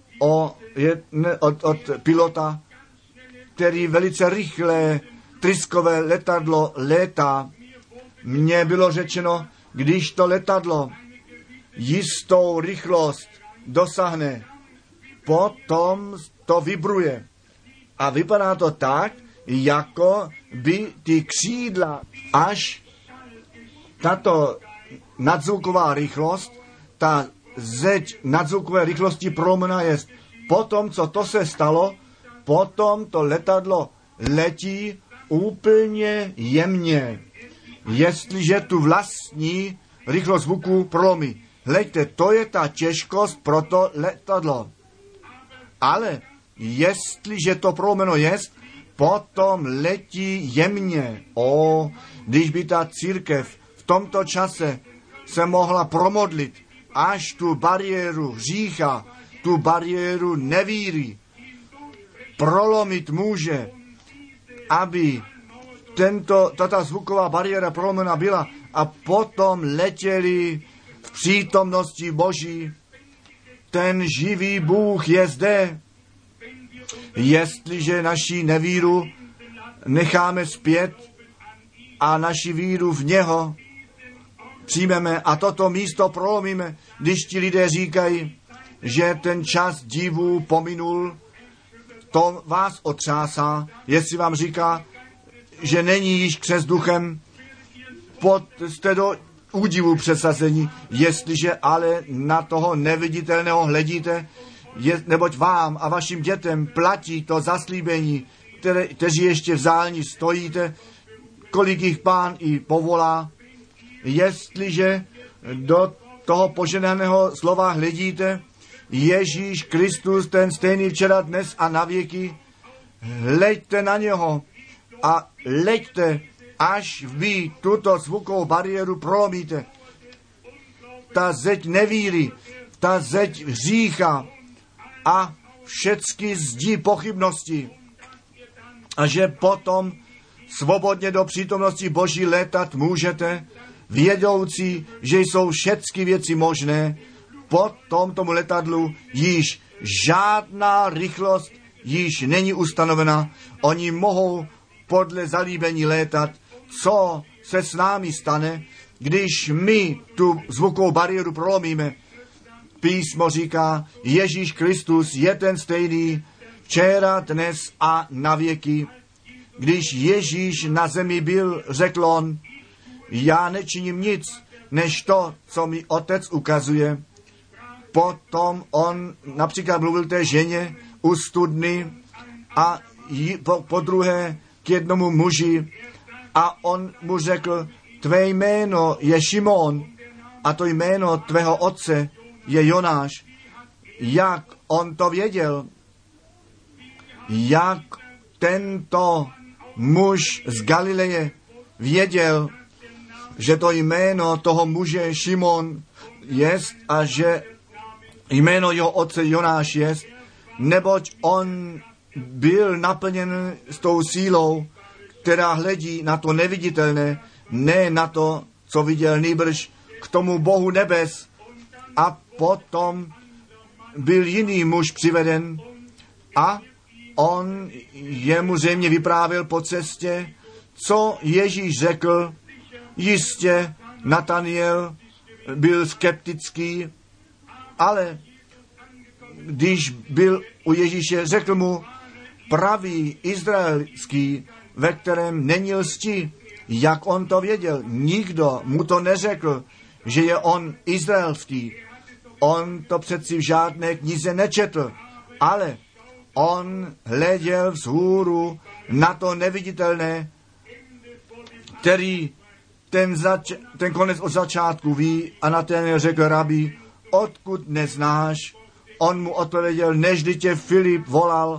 od pilota, který velice rychlé tryskové letadlo létá. Mně bylo řečeno, když to letadlo jistou rychlost dosáhne, potom to vibruje. A vypadá to tak, jako by ty křídla, až tato nadzvuková rychlost, ta zeď nadzvukové rychlosti promena je. Potom, co to se stalo, potom to letadlo letí úplně jemně. Jestliže tu vlastní rychlost zvuku prolomí. Hleďte, to je ta těžkost pro to letadlo. Ale jestliže to prolomeno jest, potom letí jemně. Když by ta církev v tomto čase se mohla promodlit až tu bariéru hřícha, tu bariéru nevíry prolomit může, aby tato zvuková bariéra prolomena byla a potom letěli v přítomnosti Boží. Ten živý Bůh je zde. Jestliže naši nevíru necháme zpět a naši víru v něho přijmeme a toto místo prolomíme, když ti lidé říkají, že ten čas divů pominul, to vás otřásá. Jestli vám říká, že není již křest duchem, jste do údivu přesazení, jestliže ale na toho neviditelného hledíte, neboť vám a vašim dětem platí to zaslíbení, kteří ještě v zálni stojíte, kolik jich Pán i povolá. Jestliže do toho poženaného slova hledíte, Ježíš Kristus, ten stejný včera, dnes a na věky, hleďte na něho a leďte, až vy tuto zvukovou bariéru prolomíte. Ta zeď nevíry, ta zeď hřícha a všecky zdi pochybnosti. A že potom svobodně do přítomnosti Boží létat můžete, vědoucí, že jsou všecky věci možné. Po tomto letadlu již žádná rychlost již není ustanovena. Oni mohou podle zalíbení létat. Co se s námi stane, když my tu zvukovou bariéru prolomíme? Písmo říká, Ježíš Kristus je ten stejný včera, dnes a na věky. Když Ježíš na zemi byl, řekl on, já nečiním nic, než to, co mi Otec ukazuje. Potom on například mluvil té ženě u studny a po druhé k jednomu muži a on mu řekl, tvé jméno je Šimon a to jméno tvého otce je Jonáš. Jak on to věděl? Jak tento muž z Galileje věděl, že to jméno toho muže Šimon jest a že jméno jeho otce Jonáš jest, neboť on byl naplněn s tou sílou, která hledí na to neviditelné, ne na to, co viděl, nýbrž k tomu Bohu nebes. A potom byl jiný muž přiveden a on jemu zřejmě vyprávěl po cestě, co Ježíš řekl. Jistě Nataniel byl skeptický, ale když byl u Ježíše, řekl mu pravý izraelský, ve kterém není lsti. Jak on to věděl? Nikdo mu to neřekl, že je on izraelský. On to přeci v žádné knize nečetl, ale on hleděl vzhůru na to neviditelné, který ten konec od začátku ví, a Nataniel řekl, rabi, odkud neznáš? On mu odpověděl, nežli tě Filip volal,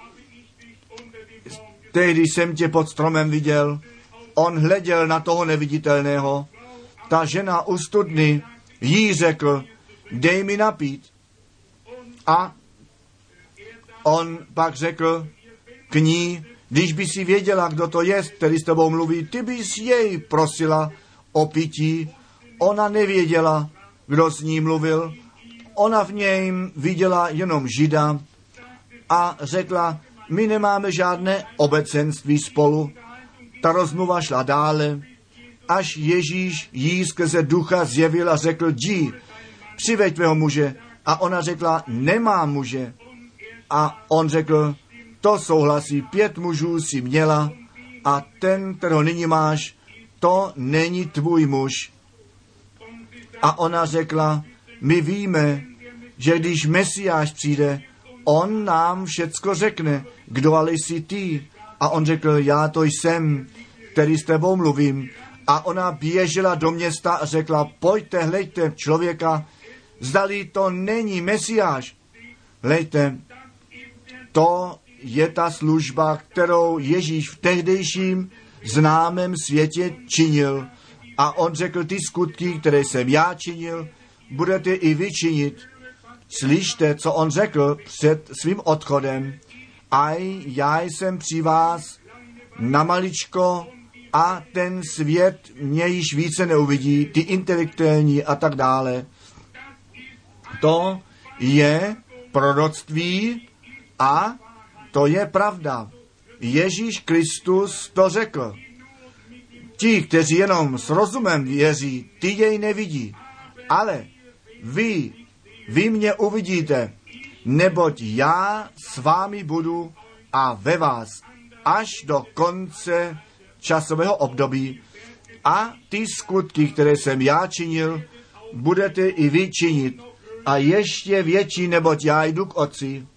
tehdy jsem tě pod stromem viděl. On hleděl na toho neviditelného. Ta žena u studny jí řekl, dej mi napít. A on pak řekl k ní, když by si věděla, kdo to je, který s tebou mluví, ty bys jej prosila o pití. Ona nevěděla, kdo s ní mluvil. Ona v něm viděla jenom Žida a řekla, my nemáme žádné obecenství spolu. Ta rozmluva šla dále, až Ježíš jí skrze ducha zjevil a řekl, jdi, přiveď tvého muže. A ona řekla, nemám muže. A on řekl, to souhlasí, 5 mužů si měla a ten, kterého nyní máš, to není tvůj muž. A ona řekla, my víme, že když Mesiáš přijde, on nám všecko řekne, kdo ale jsi ty. A on řekl, já to jsem, který s tebou mluvím. A ona běžela do města a řekla, pojďte, hleďte člověka, zdali to není Mesiáš. Hleďte, to je ta služba, kterou Ježíš v tehdejším známém světě činil. A on řekl, ty skutky, které jsem já činil, budete i vy činit. Slyšte, co on řekl před svým odchodem. Aj já jsem při vás na maličko a ten svět mě již více neuvidí, ty intelektuální a tak dále. To je proroctví a to je pravda. Ježíš Kristus to řekl. Ti, kteří jenom s rozumem věří, ty jej nevidí. Ale vy mě uvidíte, neboť já s vámi budu a ve vás až do konce časového období. A ty skutky, které jsem já činil, budete i vy činit. A ještě větší, neboť já jdu k Otci.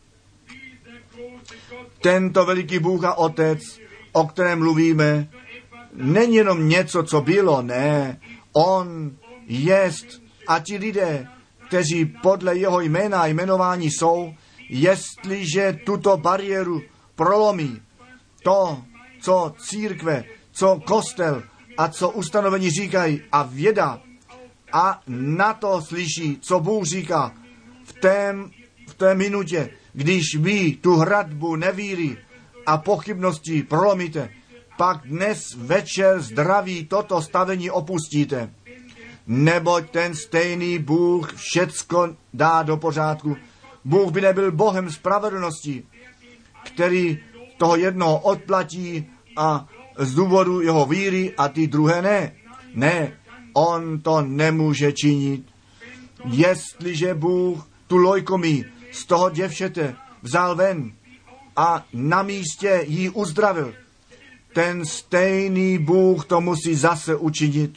Tento veliký Bůh a Otec, o kterém mluvíme, není jenom něco, co bylo, ne. On jest a ti lidé, kteří podle jeho jména a jmenování jsou, jestliže tuto bariéru prolomí, to, co církve, co kostel a co ustanovení říkají a věda a na to slyší, co Bůh říká v té minutě, když vy tu hradbu nevíry a pochybností prolomíte, pak dnes večer zdraví toto stavení opustíte. Neboť ten stejný Bůh všecko dá do pořádku. Bůh by nebyl Bohem spravedlnosti, který toho jednoho odplatí a z důvodu jeho víry a ty druhé ne. Ne, on to nemůže činit. Jestliže Bůh tu lojkomí z toho děvčete vzal ven a na místě jí uzdravil, ten stejný Bůh to musí zase učinit.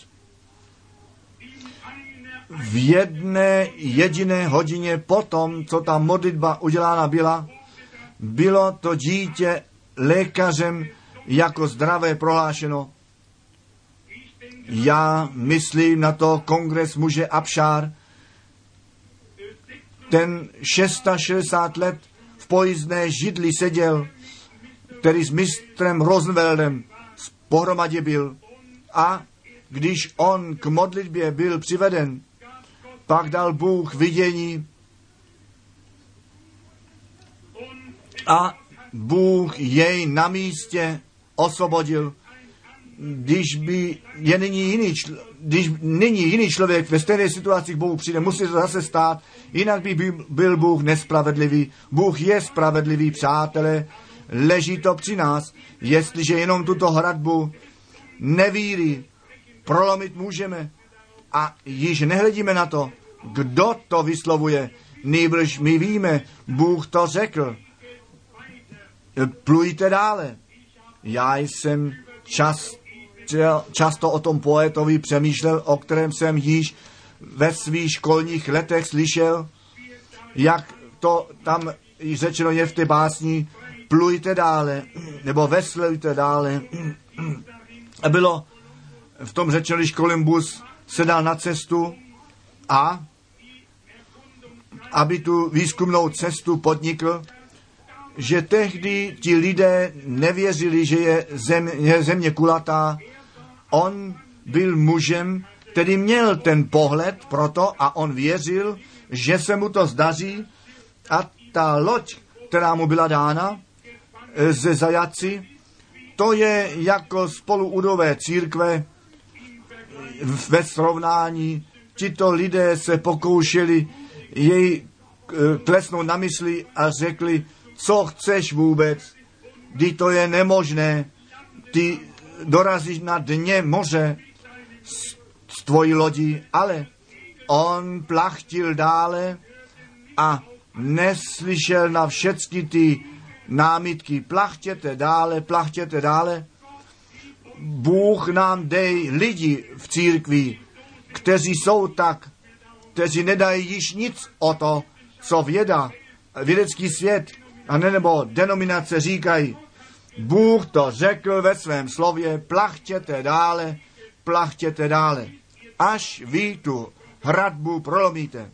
V jedné jediné hodině potom, co ta modlitba udělána byla, bylo to dítě lékařem jako zdravé prohlášeno. Já myslím na to kongres muže Abšár, ten 660 let v pojízdné židli seděl, který s mistrem Rosenweldem pohromadě byl. A když on k modlitbě byl přiveden, pak dal Bůh vidění a Bůh jej na místě osvobodil. Když nyní jiný člověk ve stejné situaci k Bohu přijde, musí to zase stát, jinak by byl Bůh nespravedlivý. Bůh je spravedlivý, přátelé, leží to při nás, jestliže jenom tuto hradbu nevíry prolomit můžeme a již nehledíme na to, kdo to vyslovuje, nýbrž my víme, Bůh to řekl. Plujte dále. Já jsem často o tom poetovi přemýšlel, o kterém jsem již ve svých školních letech slyšel, jak to tam řečeno je v té básni, plujte dále, nebo veslujte dále. A bylo v tom řečeno, když Kolumbus se dal na cestu a aby tu výzkumnou cestu podnikl, že tehdy ti lidé nevěřili, že je země kulatá. On byl mužem, který měl ten pohled proto a on věřil, že se mu to zdaří a ta loď, která mu byla dána ze zajatci, to je jako spoluudové církve ve srovnání. Tito lidé se pokoušeli jej klesnout na mysli a řekli, co chceš vůbec, kdy to je nemožné, ty dorazíš na dně moře s tvojí lodí, ale on plachtil dále a neslyšel na všechny ty námitky, plachtěte dále. Bůh nám dej lidi v církvi, kteří jsou tak, kteří nedají již nic o to, co vědecký svět a nebo denominace říkají. Bůh to řekl ve svém slově, plachtěte dále, až vy tu hradbu prolomíte.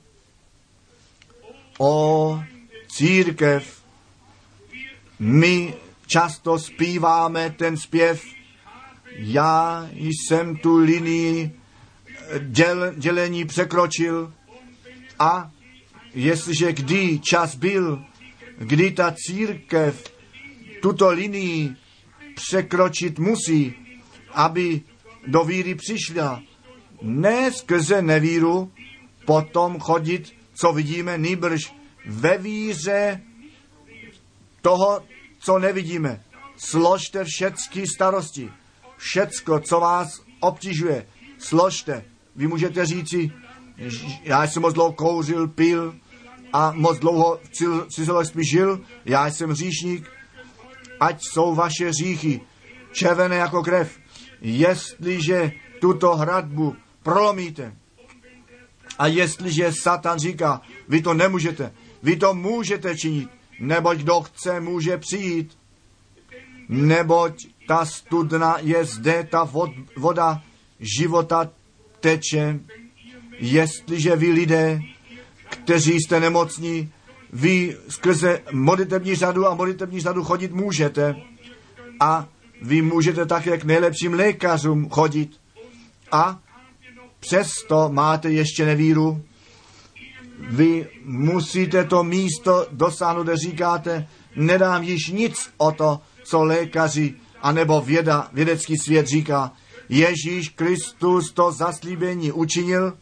O církev, my často zpíváme ten zpěv, já jsem tu linii dělení překročil a jestliže kdy čas byl, kdy ta církev tuto linii překročit musí, aby do víry přišla, ne skrze nevíru, potom chodit, co vidíme, nýbrž ve víře toho, co nevidíme. Složte všechny starosti, všecko, co vás obtěžuje, složte. Vy můžete říci, já jsem moc dlouho kouřil, pil a moc dlouho v cizolectví žil, já jsem hříšník, ať jsou vaše hříchy červené jako krev. Jestliže tuto hradbu prolomíte. A jestliže Satan říká, vy to nemůžete, vy to můžete činit, neboť kdo chce, může přijít, neboť ta studna je zde, ta voda života teče. Jestliže vy lidé, kteří jste nemocní, vy skrze modlitební řadu chodit můžete a vy můžete také k nejlepším lékařům chodit a přesto máte ještě nevíru. Vy musíte to místo dosáhnout, kde říkáte, nedám již nic o to, co lékaři anebo vědecký svět říká. Ježíš Kristus to zaslíbení učinil.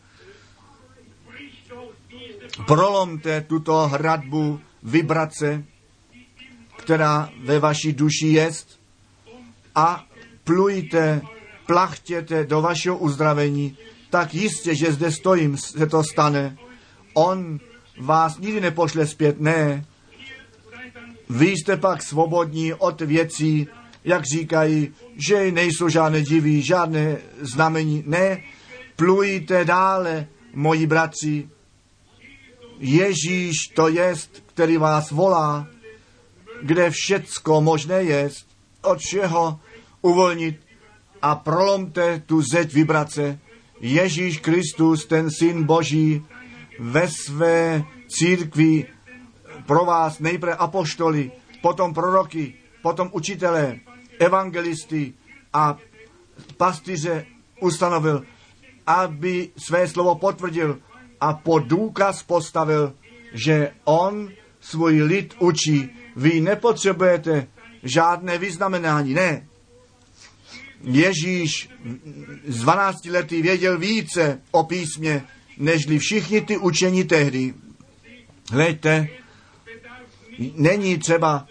Prolomte tuto hradbu vibrace, která ve vaší duši jest, a plujte, plachtěte do vašeho uzdravení. Tak jistě, že zde stojím, se to stane. On vás nikdy nepošle zpět, ne. Vy jste pak svobodní od věcí, jak říkají, že nejsou žádné divy, žádné znamení. Ne, plujte dále, moji bratři. Ježíš to jest, který vás volá, kde všecko možné jest, od všeho uvolnit a prolomte tu zeď vibrace. Ježíš Kristus, ten Syn Boží, ve své církvi pro vás nejprve apoštoly, potom proroky, potom učitelé, evangelisty a pastýře ustanovil, aby své slovo potvrdil a pod důkaz postavil, že on svůj lid učí. Vy nepotřebujete žádné vyznamenání, ne. Ježíš z 12 lety věděl více o písmě, nežli všichni ty učení tehdy. Hleďte, není třeba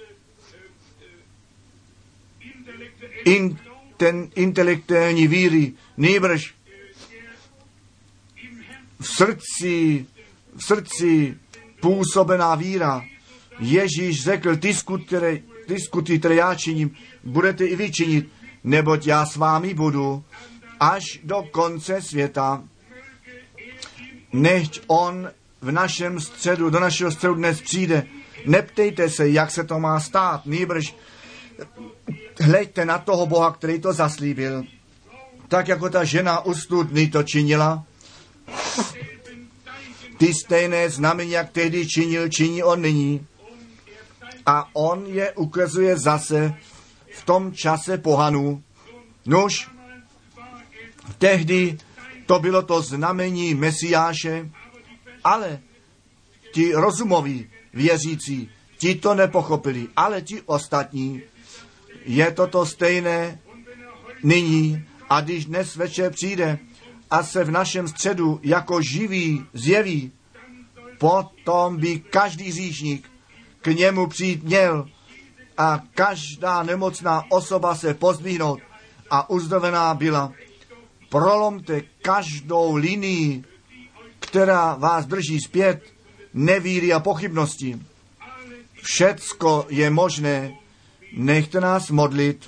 ten intelektuální víry, nýbrž v srdci působená víra. Ježíš řekl, ty skutky, které já činím, budete i vy činit, neboť já s vámi budu až do konce světa. Nechť on v našem středu, do našeho středu dnes přijde. Neptejte se, jak se to má stát, nýbrž hleďte na toho Boha, který to zaslíbil. Tak jako ta žena u studny to činila, ty stejné znamení, jak tehdy činil, činí on nyní. A on je ukazuje zase v tom čase pohanů. Nož, tehdy to bylo to znamení Mesiáše, ale ti rozumoví věřící, ti to nepochopili, ale ti ostatní, je to stejné nyní. A když dnes večer přijde a se v našem středu jako živý zjeví, potom by každý hříšník k němu přijít měl a každá nemocná osoba se pozdvihnout a uzdravená byla. Prolomte každou linii, která vás drží zpět, nevíry a pochybnosti. Všecko je možné. Nechte nás modlit.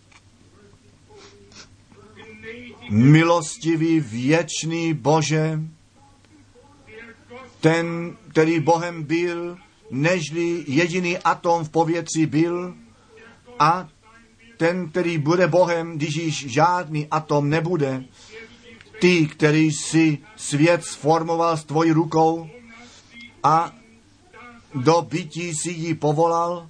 Milostivý, věčný Bože, ten, který Bohem byl, nežli jediný atom v povětří byl, a ten, který bude Bohem, když již žádný atom nebude. Ty, který si svět sformoval s tvojí rukou a do bytí si ji povolal,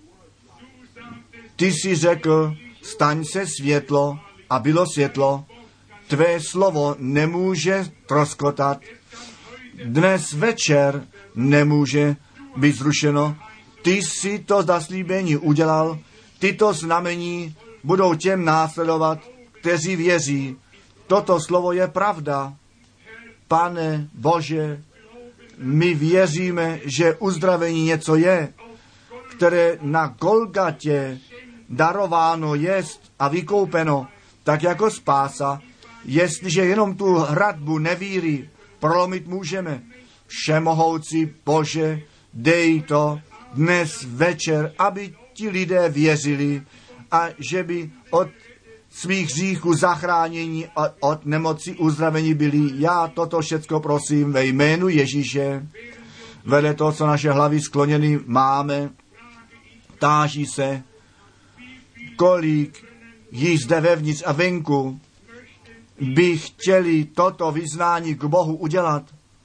ty si řekl, staň se světlo, a bylo světlo. Tvé slovo nemůže troskotat. Dnes večer nemůže být zrušeno. Ty jsi to zaslíbení udělal. Tyto znamení budou těm následovat, kteří věří. Toto slovo je pravda. Pane Bože, my věříme, že uzdravení něco je, které na Golgatě darováno jest a vykoupeno, tak jako spása. Jestliže jenom tu hradbu nevíry prolomit můžeme, všemohoucí Bože, dej to dnes večer, aby ti lidé věřili a že by od svých hříchů zachránění a od nemoci uzdravení byli. Já toto všecko prosím ve jménu Ježíše. Vedle toho, co naše hlavy skloněny máme, táží se, kolik již zde vevnitř a venku by chtěli toto vyznání k Bohu udělat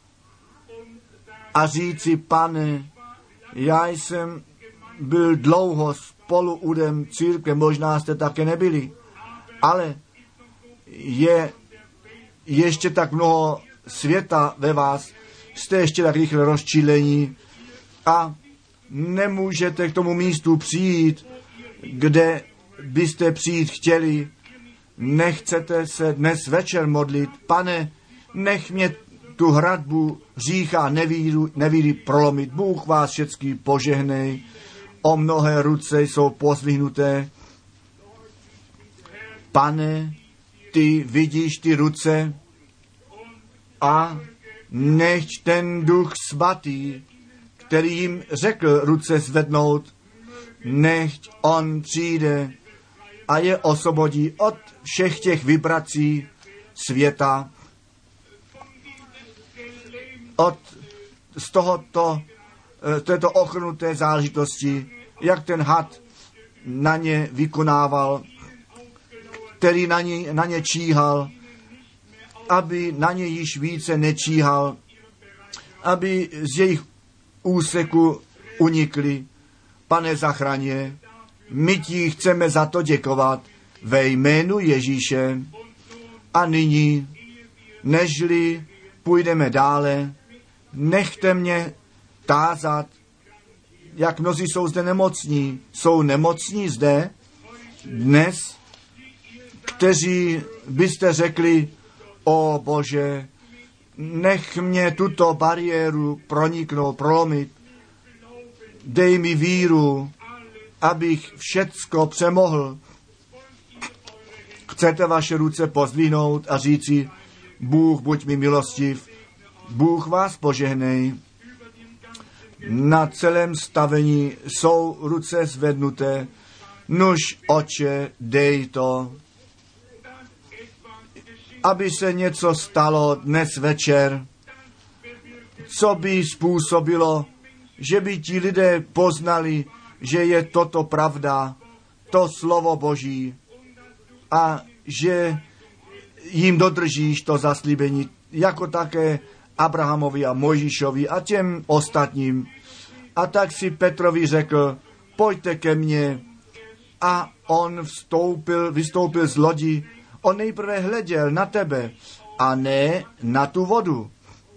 a říci: Pane, já jsem byl dlouho spoluudem církve, možná jste také nebyli, ale je ještě tak mnoho světa ve vás, jste ještě tak rychle rozčílení a nemůžete k tomu místu přijít, kde byste přijít chtěli. Nechcete se dnes večer modlit: Pane, nech mě tu hradbu hřícha a nevíry prolomit. Bůh vás všechny požehnej. O mnohé ruce jsou pozdvihnuté. Pane, ty vidíš ty ruce a nechť ten Duch Svatý, který jim řekl ruce zvednout, nechť on přijde a je osvobodí od všech těch vibrací světa, z této ochrnuté záležitosti, jak ten had na ně vykonával, který na ně číhal, aby na ně již více nečíhal, aby z jejich úseku unikli. Pane, zachraň, my ti chceme za to děkovat ve jménu Ježíše. A nyní, nežli půjdeme dále, nechte mě tázat, jak mnozí jsou zde nemocní. Jsou nemocní zde dnes, kteří byste řekli: o Bože, nech mě tuto bariéru proniknout, prolomit. Dej mi víru, abych všecko přemohl. Chcete vaše ruce pozdvihnout a říci: Bůh, buď mi milostiv, Bůh vás požehnej. Na celém stavení jsou ruce zvednuté. Nuž, Otče, dej to, aby se něco stalo dnes večer, co by způsobilo, že by ti lidé poznali, že je toto pravda, to slovo Boží, a že jim dodržíš to zaslíbení, jako také Abrahamovi a Mojžíšovi a těm ostatním. A tak si Petrovi řekl: pojďte ke mně. A on vystoupil z lodi. On nejprve hleděl na tebe a ne na tu vodu.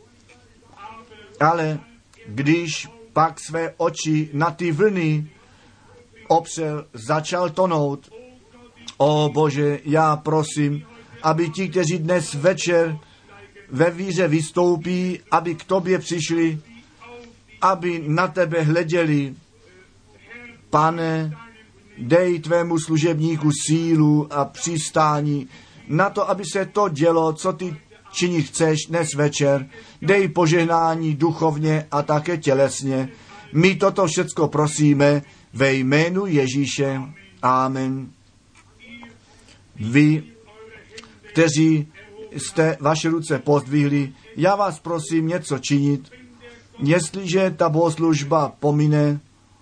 Ale když pak své oči na ty vlny opřel, začal tonout. O Bože, já prosím, aby ti, kteří dnes večer ve víře vystoupí, aby k tobě přišli, aby na tebe hleděli. Pane, dej tvému služebníku sílu a přistání na to, aby se to dělo, co ty činit chceš dnes večer. Dej požehnání duchovně a také tělesně. My toto všecko prosíme ve jménu Ježíše. Amen. Vy, kteří jste vaše ruce pozdvihli, já vás prosím něco činit. Jestliže ta bohoslužba pomine,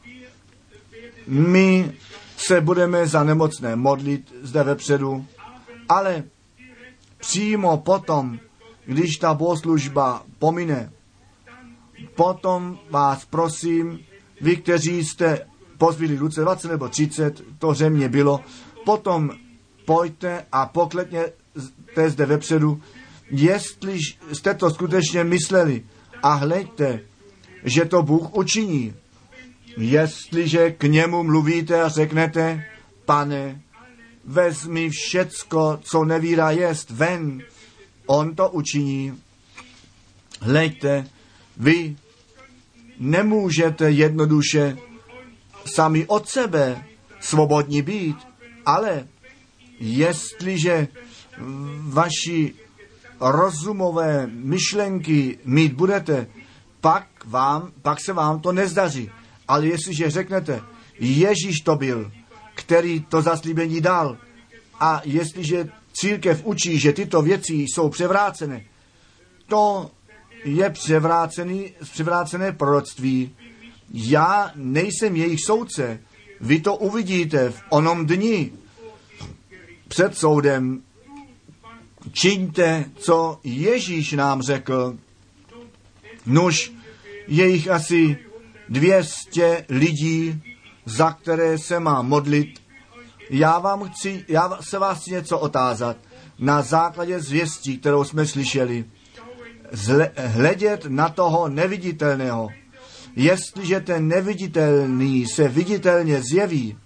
my se budeme za nemocné modlit zde vepředu, ale přímo potom, když ta bohoslužba pomine, potom vás prosím, vy, kteří jste pozdvihli ruce 20 nebo 30, to zřejmě bylo, potom pojďte a poklekněte zde vepředu, jestli jste to skutečně mysleli, a hleďte, že to Bůh učiní. Jestliže k němu mluvíte a řeknete: Pane, vezmi všecko, co nevíra jest, ven, on to učiní. Hleďte, vy nemůžete jednoduše sami od sebe svobodní být, ale jestliže vaši rozumové myšlenky mít budete, pak se vám to nezdaří. Ale jestliže řeknete: Ježíš to byl, který to zaslíbení dal, A jestliže církev učí, že tyto věci jsou převrácené, to je převrácené proroctví. Já nejsem jejich soudce. Vy to uvidíte v onom dni před soudem. Čiňte, co Ježíš nám řekl. Nuž, je jich asi 200 lidí, za které se má modlit. Já se vás chci něco otázat. Na základě zvěstí, kterou jsme slyšeli, hledět na toho neviditelného. Jestliže ten neviditelný se viditelně zjeví,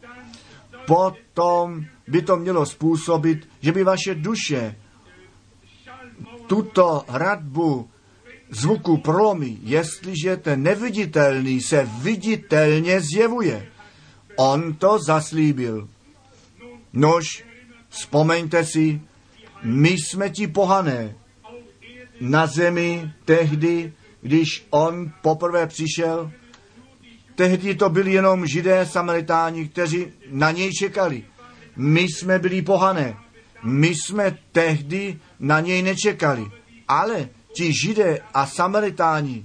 potom by to mělo způsobit, že by vaše duše tuto hradbu zvuku prolomí, jestliže ten neviditelný se viditelně zjevuje. On to zaslíbil. Nož, vzpomeňte si, my jsme ti pohané na zemi tehdy, když on poprvé přišel. Tehdy to byli jenom Židé, Samaritáni, kteří na něj čekali. My jsme byli pohané. My jsme tehdy na něj nečekali. Ale ti Židé a Samaritáni,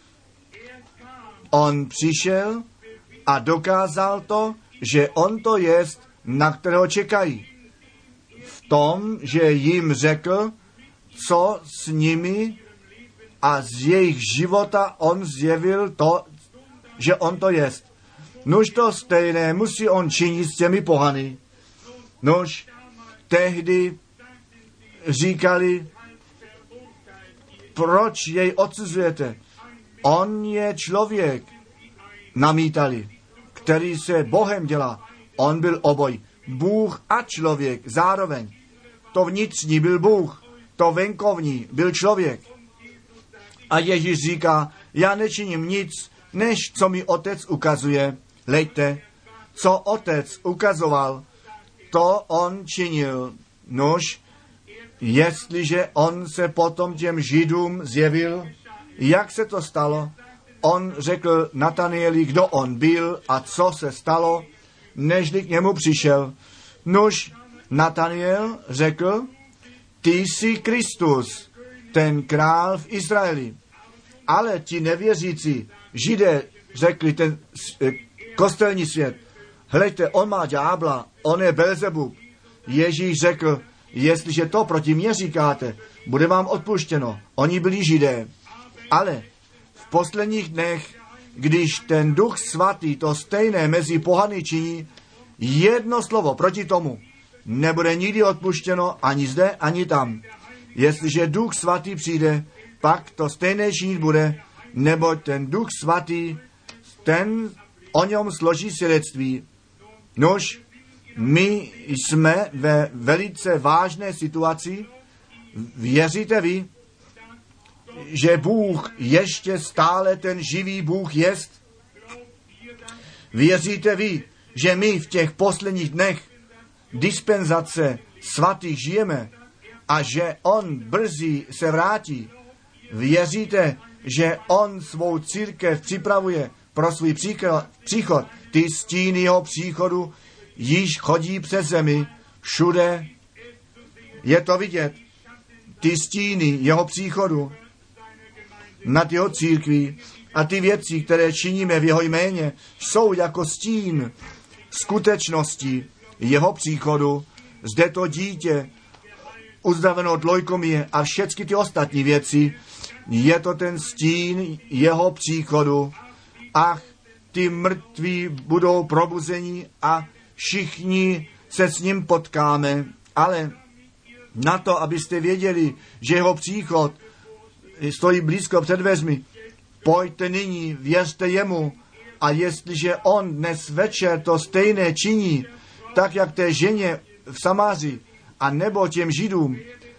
on přišel a dokázal to, že on to jest, na kterého čekají. V tom, že jim řekl, co s nimi a z jejich života on zjevil to, že on to jest. Nož to stejné musí on činit s těmi pohany. Nož tehdy říkali, proč jej odsuzujete? On je člověk, namítali, který se Bohem dělá. On byl oboj. Bůh a člověk zároveň. To vnitřní byl Bůh, to venkovní byl člověk. A Ježíš říká, já nečiním nic, než co mi otec ukazuje. Lejte, co otec ukazoval, to on činil. Nož, jestliže on se potom těm Židům zjevil, jak se to stalo, on řekl Natanieli, kdo on byl a co se stalo, nežli k němu přišel. Nož, Nataniel řekl, ty jsi Kristus, ten král v Izraeli. Ale ti nevěřící Židé řekli, ten kostelní svět, hleďte, on má ďábla, on je Belzebub. Ježíš řekl, jestliže to proti mně říkáte, bude vám odpuštěno. Oni byli Židé. Ale v posledních dnech, když ten Duch Svatý to stejné mezi pohany činí, jedno slovo proti tomu nebude nikdy odpuštěno ani zde, ani tam. Jestliže Duch Svatý přijde, pak to stejné činit bude, neboť ten Duch Svatý, ten o něm složí svědectví. Nož, my jsme ve velice vážné situaci. Věříte vy, že Bůh ještě stále ten živý Bůh jest? Věříte vy, že my v těch posledních dnech dispenzace svatých žijeme a že on brzy se vrátí? Věříte, že on svou církev připravuje pro svůj příchod? Ty stíny jeho příchodu již chodí přes zemi, všude je to vidět. Ty stíny jeho příchodu nad jeho církví a ty věci, které činíme v jeho jméně, jsou jako stín skutečnosti jeho příchodu. Zde to dítě uzdraveno od leukomie a všechny ty ostatní věci, je to ten stín jeho příchodu. Ach, ty mrtví budou probuzení a všichni se s ním potkáme. Ale na to, abyste věděli, že jeho příchod stojí blízko před dveřmi, pojďte nyní, věřte jemu, a jestliže on dnes večer to stejné činí, tak jak té ženě v Samáři, a nebo těm Židům,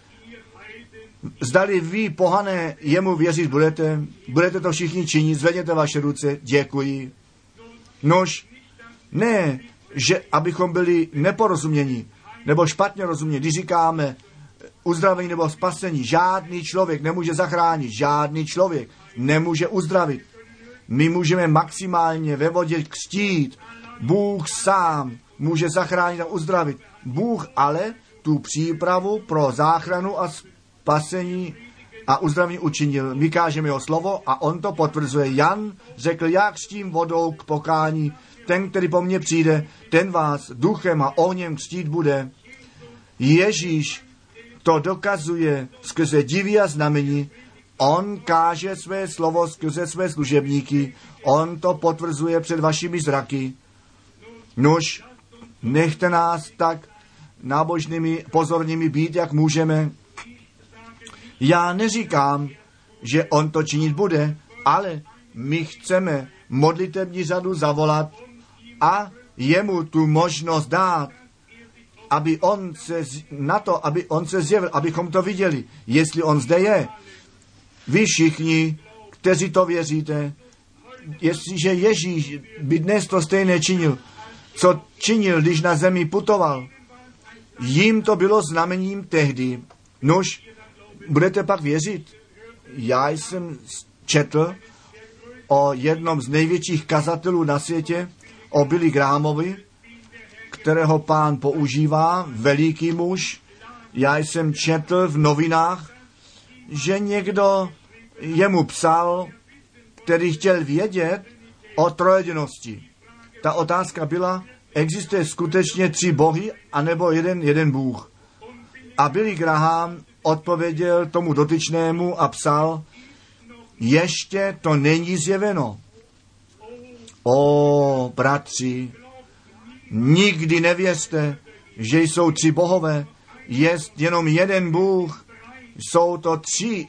zdali vy, pohané, jemu věřit budete to všichni činit, zvedněte vaše ruce, děkuji. Nož, ne, že abychom byli neporozumění, nebo špatně rozumění, když říkáme uzdravení nebo spasení, žádný člověk nemůže zachránit, žádný člověk nemůže uzdravit. My můžeme maximálně ve vodě křtít, Bůh sám může zachránit a uzdravit. Bůh ale tu přípravu pro záchranu a spasení a uzdravení učinil. My kážeme jeho slovo a on to potvrzuje. Jan řekl, já křtím vodou k pokání. Ten, který po mně přijde, ten vás duchem a ohněm křtít bude. Ježíš to dokazuje skrze divy a znamení. On káže své slovo skrze své služebníky. On to potvrzuje před vašimi zraky. Nož, nechte nás tak nábožnými, pozornými být, jak můžeme. Já neříkám, že on to činit bude, ale my chceme modlitební řadu zavolat a jemu tu možnost dát, aby on se zjevil, abychom to viděli, jestli on zde je. Vy všichni, kteří to věříte, jestliže Ježíš by dnes to stejné činil, co činil, když na zemi putoval, jim to bylo znamením tehdy. Nož, budete pak věřit? Já jsem četl o jednom z největších kazatelů na světě, o Billy Grahamovi, kterého Pán používá, veliký muž. Já jsem četl v novinách, že někdo jemu psal, který chtěl vědět o trojedinosti. Ta otázka byla, existuje skutečně 3 bohy, anebo jeden Bůh. A Billy Graham odpověděl tomu dotyčnému a psal, ještě to není zjeveno. O, bratři, nikdy nevěřte, že jsou 3 bohové, jest jenom jeden Bůh. Jsou to 3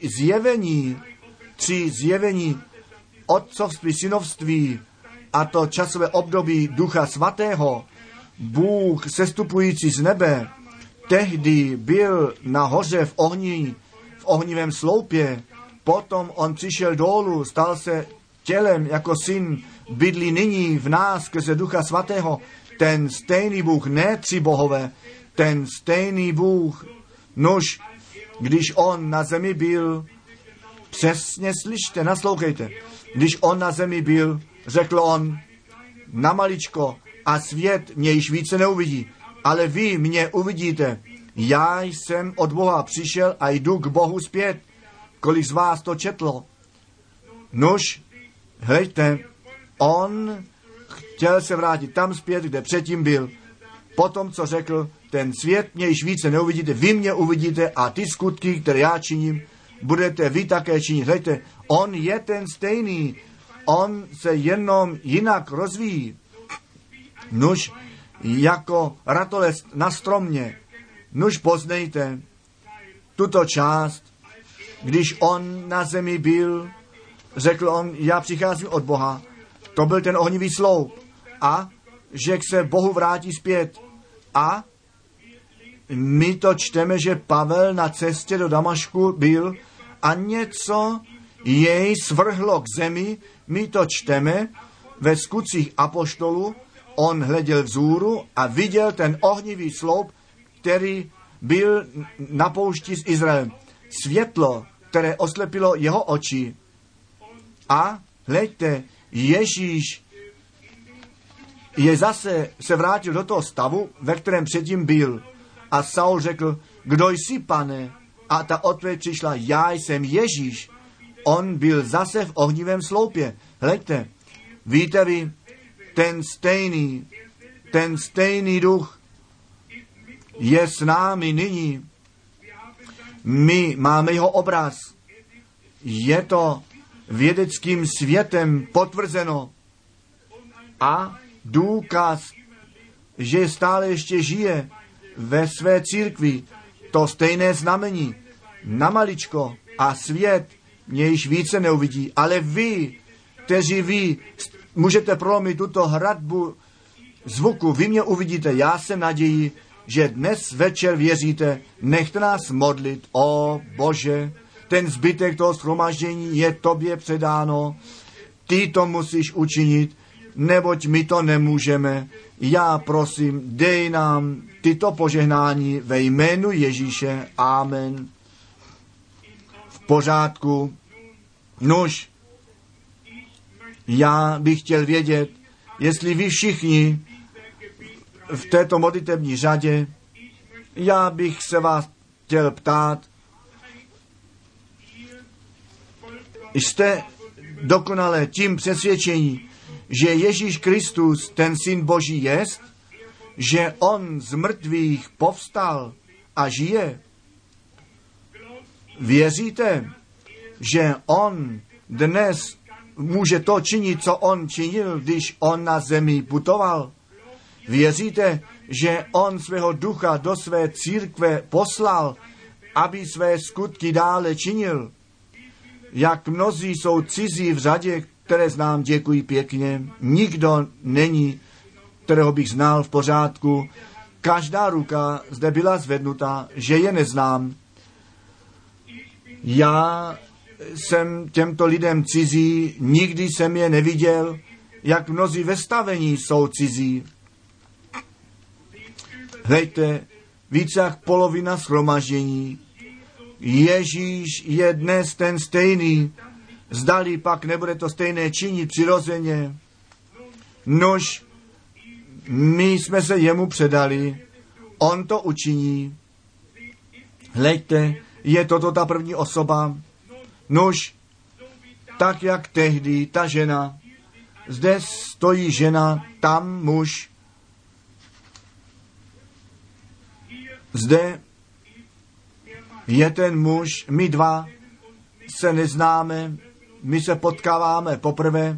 zjevení otcovství, synovství a to časové období Ducha Svatého. Bůh sestupující z nebe tehdy byl nahoře v ohnivém sloupě, potom on přišel dolů, stal se tělem jako syn, bydlí nyní v nás skrze Ducha Svatého. Ten stejný Bůh, ne 3 bohové, ten stejný Bůh. Nož, když on na zemi byl, přesně slyšte, naslouchejte, když on na zemi byl, řekl on, na maličko a svět mě již více neuvidí, ale vy mě uvidíte. Já jsem od Boha přišel a jdu k Bohu zpět. Kolik z vás to četlo? Nož, hejte, on chtěl se vrátit tam zpět, kde předtím byl. Potom, co řekl, ten svět mě již více neuvidíte, vy mě uvidíte a ty skutky, které já činím, budete vy také činit. Hejte, on je ten stejný, on se jenom jinak rozvíjí. Nuž, jako ratolest na stromě, nuž poznejte tuto část, když on na zemi byl, řekl on, já přicházím od Boha. To byl ten ohnivý sloup. A že se Bohu vrátí zpět. A my to čteme, že Pavel na cestě do Damašku byl a něco jej svrhlo k zemi. My to čteme ve skutcích apoštolů. On hleděl vzhůru a viděl ten ohnivý sloup, který byl na poušti s Izraelem. Světlo, které oslepilo jeho oči. A hleďte, Ježíš je zase se vrátil do toho stavu, ve kterém předtím byl. A Saul řekl, kdo jsi, pane? A ta odpověď přišla, já jsem Ježíš. On byl zase v ohnivém sloupě. Hleďte, víte vy, ten stejný duch je s námi nyní. My máme jeho obraz. Je to vědeckým světem potvrzeno. A důkaz, že stále ještě žije ve své církvi, to stejné znamení, na maličko a svět mě již více neuvidí, ale vy, kteří vy můžete prolomit tuto hradbu zvuku, vy mě uvidíte, já jsem naději, že dnes večer věříte, nechte nás modlit, o Bože, ten zbytek toho shromaždění je tobě předáno, ty to musíš učinit, neboť my to nemůžeme. Já prosím, dej nám tyto požehnání ve jménu Ježíše. Amen. V pořádku. Nuž, já bych chtěl vědět, jestli vy všichni v této modlitební řadě Já bych se vás chtěl ptát, jste dokonale tím přesvědčení, že Ježíš Kristus, ten Syn Boží jest, že on z mrtvých povstal a žije? Věříte, že on dnes může to činit, co on činil, když on na zemi putoval? Věříte, že on svého ducha do své církve poslal, aby své skutky dále činil? Jak mnozí jsou cizí v řadě, které znám, děkuji pěkně. Nikdo není, kterého bych znal v pořádku. Každá ruka zde byla zvednuta, že je neznám. Já jsem těmto lidem cizí, nikdy jsem je neviděl, jak mnozí ve stavení jsou cizí. Hejte, více jak polovina shromaždění. Ježíš je dnes ten stejný, zdali pak nebude to stejné činit přirozeně. Nož, my jsme se jemu předali, on to učiní. Hleďte, je toto ta první osoba. Nož, tak jak tehdy ta žena, zde stojí žena, tam muž. Zde je ten muž, my dva se neznáme, my se potkáváme poprvé.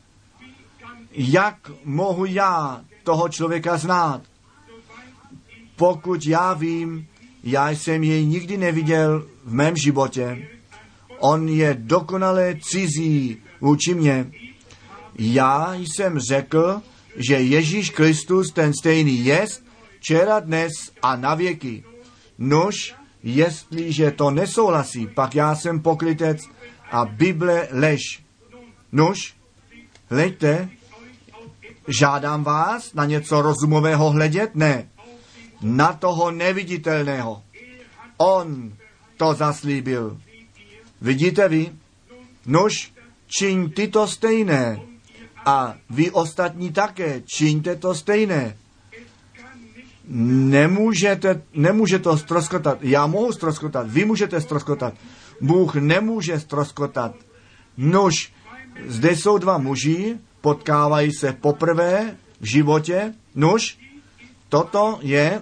Jak mohu já toho člověka znát? Pokud já vím, já jsem jej nikdy neviděl v mém životě. On je dokonale cizí vůči mně. Já jsem řekl, že Ježíš Kristus ten stejný jest, včera, dnes a na věky. Nož, jestliže to nesouhlasí, pak já jsem pokrytec a Bible lež. Nož, hleďte, žádám vás na něco rozumového hledět? Ne, na toho neviditelného. On to zaslíbil. Vidíte vy? Nož, čiň ty to stejné a vy ostatní také, čiňte to stejné. Nemůže to ztroskotat. Já mohu ztroskotat, vy můžete ztroskotat. Bůh nemůže ztroskotat. Nož, zde jsou dva muži, potkávají se poprvé v životě. Nož, toto je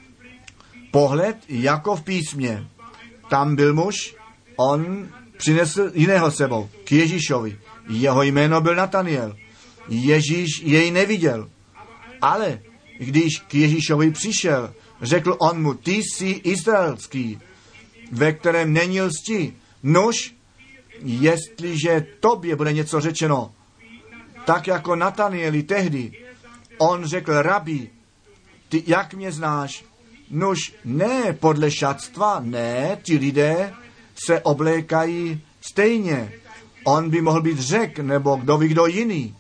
pohled jako v písmě. Tam byl muž, on přinesl jiného sebou, k Ježíšovi. Jeho jméno byl Nataniel. Ježíš jej neviděl. Ale když k Ježíšovi přišel, řekl on mu, ty jsi izraelský, ve kterém není lsti. Nož, jestliže tobě bude něco řečeno, tak jako Natanieli tehdy, on řekl, rabi, ty jak mě znáš? Nož, ne podle šatstva, ne, ti lidé se oblékají stejně. On by mohl být Řek, nebo kdo ví kdo jiný.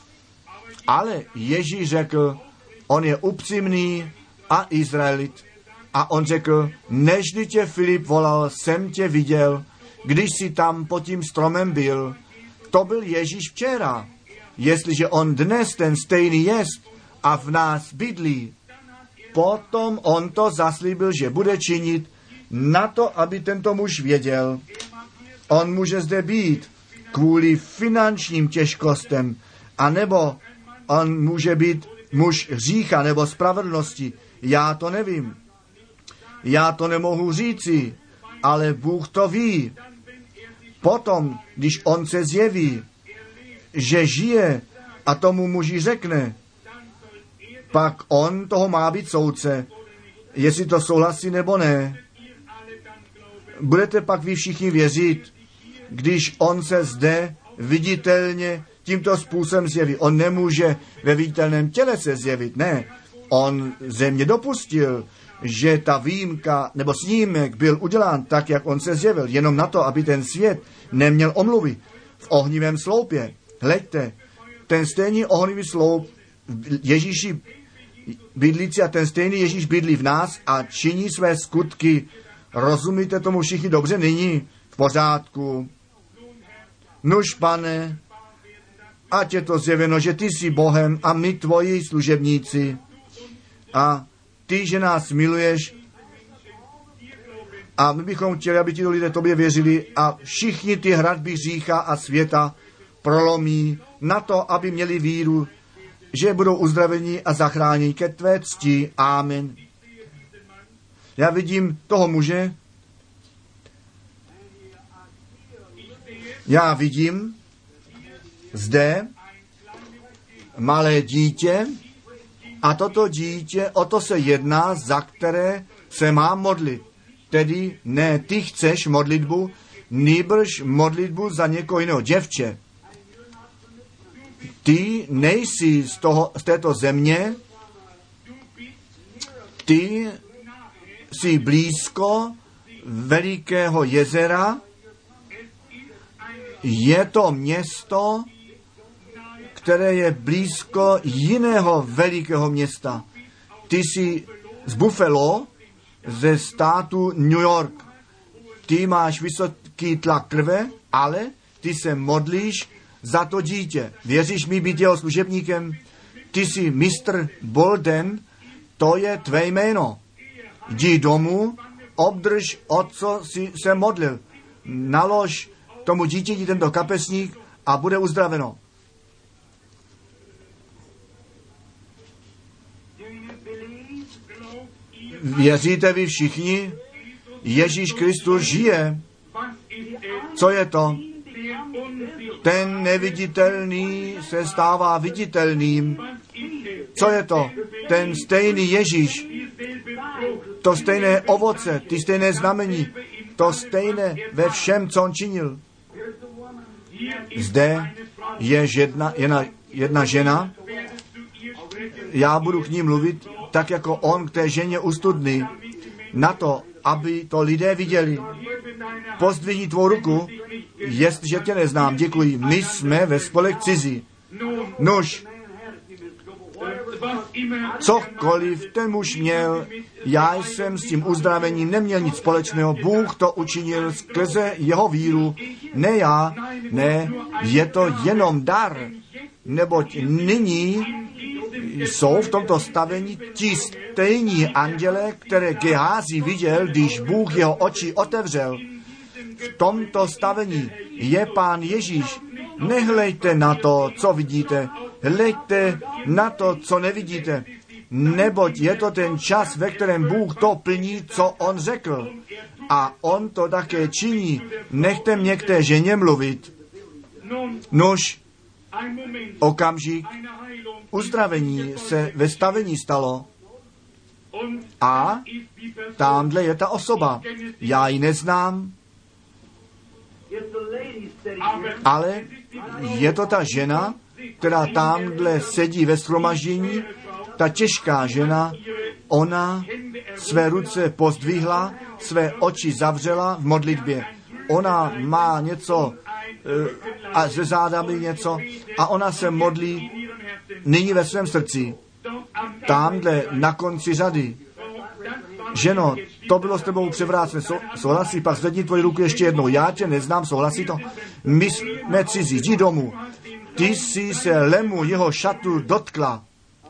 Ale Ježíš řekl, on je upřímný a Izraelit. A on řekl, nežli tě Filip volal, jsem tě viděl, když jsi tam pod tím stromem byl. To byl Ježíš včera. Jestliže on dnes ten stejný jest a v nás bydlí, potom on to zaslíbil, že bude činit na to, aby tento muž věděl. On může zde být kvůli finančním těžkostem, anebo on může být muž hřícha nebo spravedlnosti. Já to nevím. Já to nemohu říci, ale Bůh to ví. Potom, když on se zjeví, že žije a tomu muži řekne, pak on toho má být soudce, jestli to souhlasí nebo ne. Budete pak vy všichni věřit, když on se zde viditelně tímto způsobem zjeví. On nemůže ve viditelném těle se zjevit, ne. On země dopustil, že ta výjimka nebo snímek byl udělán tak, jak on se zjevil, jenom na to, aby ten svět neměl omluvy. V ohnivém sloupě, hleďte, ten stejný ohnivý sloup Ježíši bydlící a ten stejný Ježíš bydlí v nás a činí své skutky. Rozumíte tomu všichni dobře? Nyní v pořádku. Nuž, Pane, ať je to zjeveno, že ty jsi Bohem a my tvoji služebníci. A ty, že nás miluješ A my bychom chtěli, aby ti lidé tobě věřili a všichni ty hradby hřícha a světa prolomí na to, aby měli víru, že budou uzdraveni a zachráněni ke tvé cti. Amen. Já vidím toho muže. Já vidím zde malé dítě a toto dítě, o to se jedná, za které se má modlit. Tedy ne ty chceš modlitbu, nýbrž modlitbu za někoho jiného. Děvče, ty nejsi z této země, ty jsi blízko velikého jezera, je to město, které je blízko jiného velikého města. Ty jsi z Buffalo, ze státu New York. Ty máš vysoký tlak krve, ale ty se modlíš za to dítě. Věříš mi být jeho služebníkem? Ty jsi Mr. Bolden, to je tvé jméno. Jdi domů, obdrž, o co jsi se modlil. Nalož tomu dítěti tento kapesník a bude uzdraveno. Věříte vy všichni? Ježíš Kristus žije. Co je to? Ten neviditelný se stává viditelným. Co je to? Ten stejný Ježíš. To stejné ovoce, ty stejné znamení. To stejné ve všem, co on činil. Zde je jedna žena. Já budu k ní mluvit tak, jako on k té ženě u studny. Na to, aby to lidé viděli. Pozdvihni tvou ruku, jestliže tě neznám. Děkuji. My jsme ve spolek cizí. Nuž, cokoliv ten muž měl, já jsem s tím uzdravením neměl nic společného. Bůh to učinil skrze jeho víru. Ne já, ne, je to jenom dar. Neboť nyní jsou v tomto stavení ti stejní anděle, které Geházi viděl, když Bůh jeho oči otevřel. V tomto stavení je Pán Ježíš. Nehlejte na to, co vidíte, hleďte na to, co nevidíte, neboť je to ten čas, ve kterém Bůh to plní, co on řekl. A on to také činí. Nechte mě k té ženě mluvit. Nuž, okamžik, uzdravení se ve stavení stalo. A tamhle je ta osoba. Já ji neznám, ale je to ta žena, která tamhle sedí ve shromaždění, ta těžká žena, ona své ruce pozdvihla, své oči zavřela v modlitbě. Ona má něco a ze zádami něco a ona se modlí nyní ve svém srdci. Tamhle na konci řady. Ženo, to bylo s tebou převrácené. Souhlasí, pak zvedni tvoji ruku ještě jednou. Já tě neznám, souhlasí to? My jsme cizí, jdi domů. Ty jsi se lemu jeho šatu dotkla.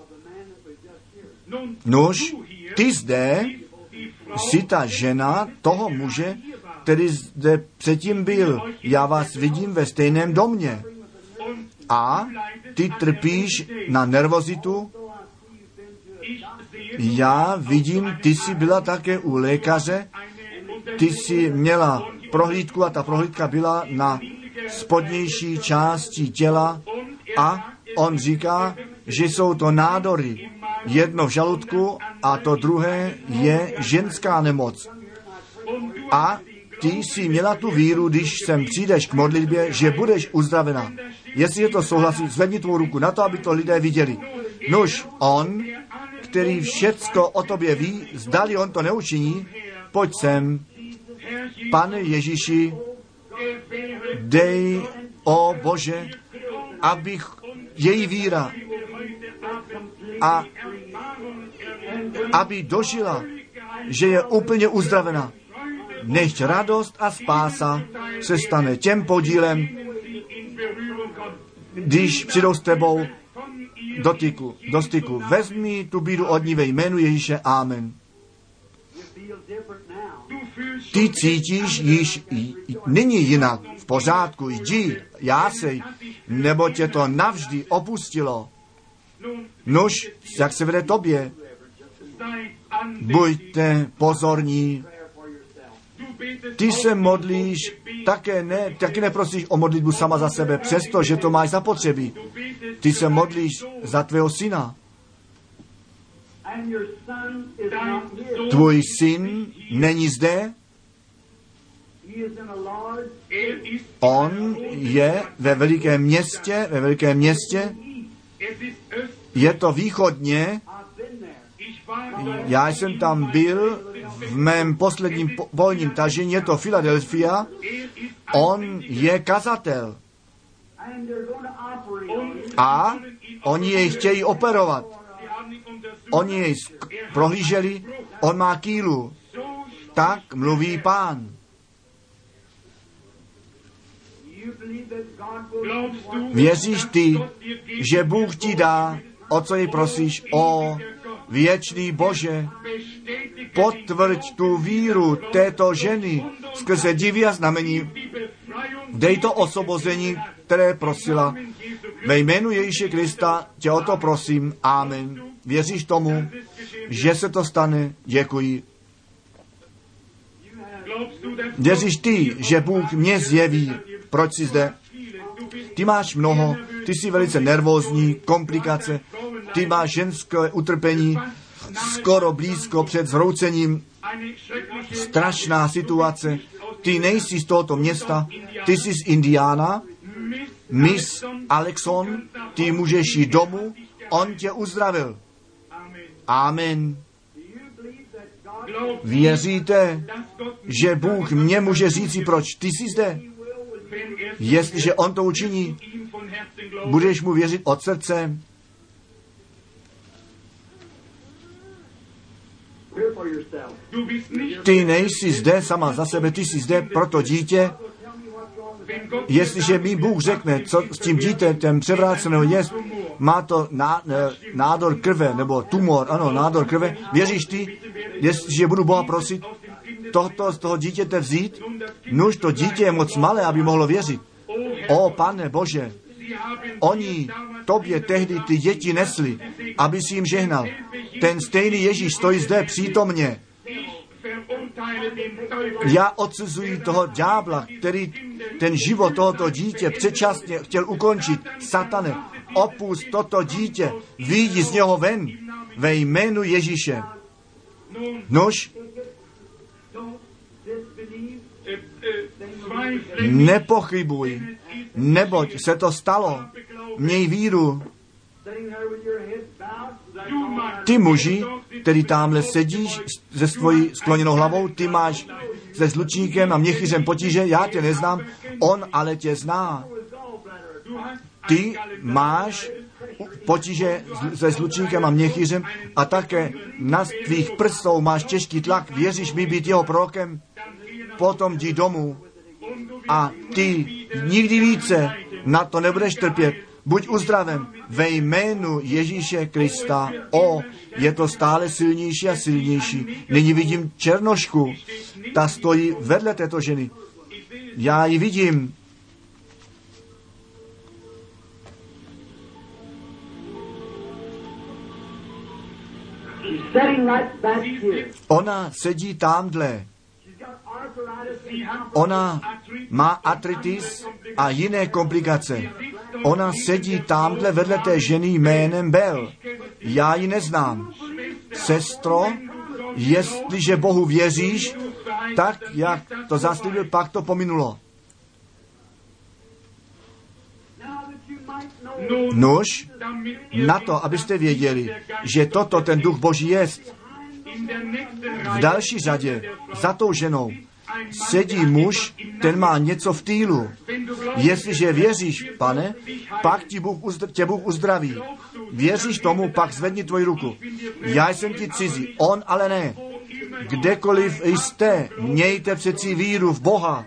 Nuž, ty zde jsi ta žena toho muže, který zde předtím byl. Já vás vidím ve stejném domě. A ty trpíš na nervozitu. Já vidím, ty jsi byla také u lékaře, ty jsi měla prohlídku a ta prohlídka byla na spodnější části těla a on říká, že jsou to nádory. Jedno v žaludku a to druhé je ženská nemoc. A ty jsi měla tu víru, když sem přijdeš k modlitbě, že budeš uzdravena. Jestli je to souhlasí, zvedni tvou ruku na to, aby to lidé viděli. Nuž, on, který všecko o tobě ví, zdali on to neučiní, pojď sem. Pane Ježíši, dej, o Bože, abych její víra a aby dožila, že je úplně uzdravena. Nechť radost a spása se stane těm podílem, když přijdou s tebou do styku. Vezmi tu bídu od ní ve jménu Ježíše. Amen. ty cítíš již nyní jinak, v pořádku, jdi, jásej, nebo tě to navždy opustilo. Nuž, jak se vede tobě, buďte pozorní. Ty se modlíš, taky neprosíš o modlitbu sama za sebe, přestože to máš zapotřebí. Ty se modlíš za tvého syna. Tvůj syn není zde. On je ve velikém městě. Je to východně. Já jsem tam byl v mém posledním polním tažení, je to Filadelfia. On je kazatel. A oni jej chtějí operovat. Oni jej prohlíželi, on má kýlu. Tak mluví Pán. Věříš ty, že Bůh ti dá, o co jej prosíš? O věčný Bože, potvrď tu víru této ženy skrze divy a znamení. Dej to osvobození, které prosila. Ve jménu Ježíše Krista tě o to prosím. Amen. Věříš tomu, že se to stane? Děkuji. Věříš ty, že Bůh mě zjeví? Proč jsi zde? Ty máš mnoho, ty jsi velice nervózní, komplikace, ty máš ženské utrpení, skoro blízko před zhroucením, strašná situace, ty nejsi z tohoto města, ty jsi z Indiana, Miss Alexon, ty můžeš jít domů, on tě uzdravil. Amen. Věříte, že Bůh mě může říci, proč ty jsi zde? Jestliže on to učiní, budeš mu věřit od srdce. Ty nejsi zde sama za sebe, ty jsi zde pro to dítě. Jestliže mi Bůh řekne, co s tím dítětem převráceného je, má to nádor krve, nebo tumor, ano, nádor krve, věříš ty, jestliže budu Boha prosit, tohoto z toho dítěte vzít? Nuž, to dítě je moc malé, aby mohlo věřit. O, Pane Bože, oni tobě tehdy ty děti nesli, aby si jim žehnal. Ten stejný Ježíš stojí zde přítomně. Já odsuzuji toho ďábla, který ten život tohoto dítě předčasně chtěl ukončit. Satane, opust toto dítě, vyjdi z něho ven ve jménu Ježíše. Nož, nepochybuj, neboť se to stalo. Měj víru. Ty muži, který tamhle sedíš se svojí skloněnou hlavou, ty máš se slučníkem a měchýřem potíže, já tě neznám, on ale tě zná. Ty máš potíže se slučníkem a měchýřem a také na tvých prstou máš těžký tlak, věříš mi být jeho prorokem, potom jdi domů a ty nikdy více na to nebudeš trpět. Buď uzdraven ve jménu Ježíše Krista. O, je to stále silnější a silnější. Nyní vidím černošku. Ta stojí vedle této ženy. Já ji vidím. Ona sedí tamhle. Ona má artritis a jiné komplikace. Ona sedí tamhle vedle té ženy jménem Bel. Já ji neznám. Sestro, jestliže Bohu věříš, tak, jak to zaslíbil, pak to pominulo. Nuž, na to, abyste věděli, že toto ten duch Boží jest. V další řadě, za tou ženou, sedí muž, ten má něco v týlu. Jestliže věříš, Pane, pak tě Bůh uzdraví. Věříš tomu, pak zvedni tvoji ruku. Já jsem ti cizí, on ale ne. Kdekoliv jste, mějte přeci víru v Boha.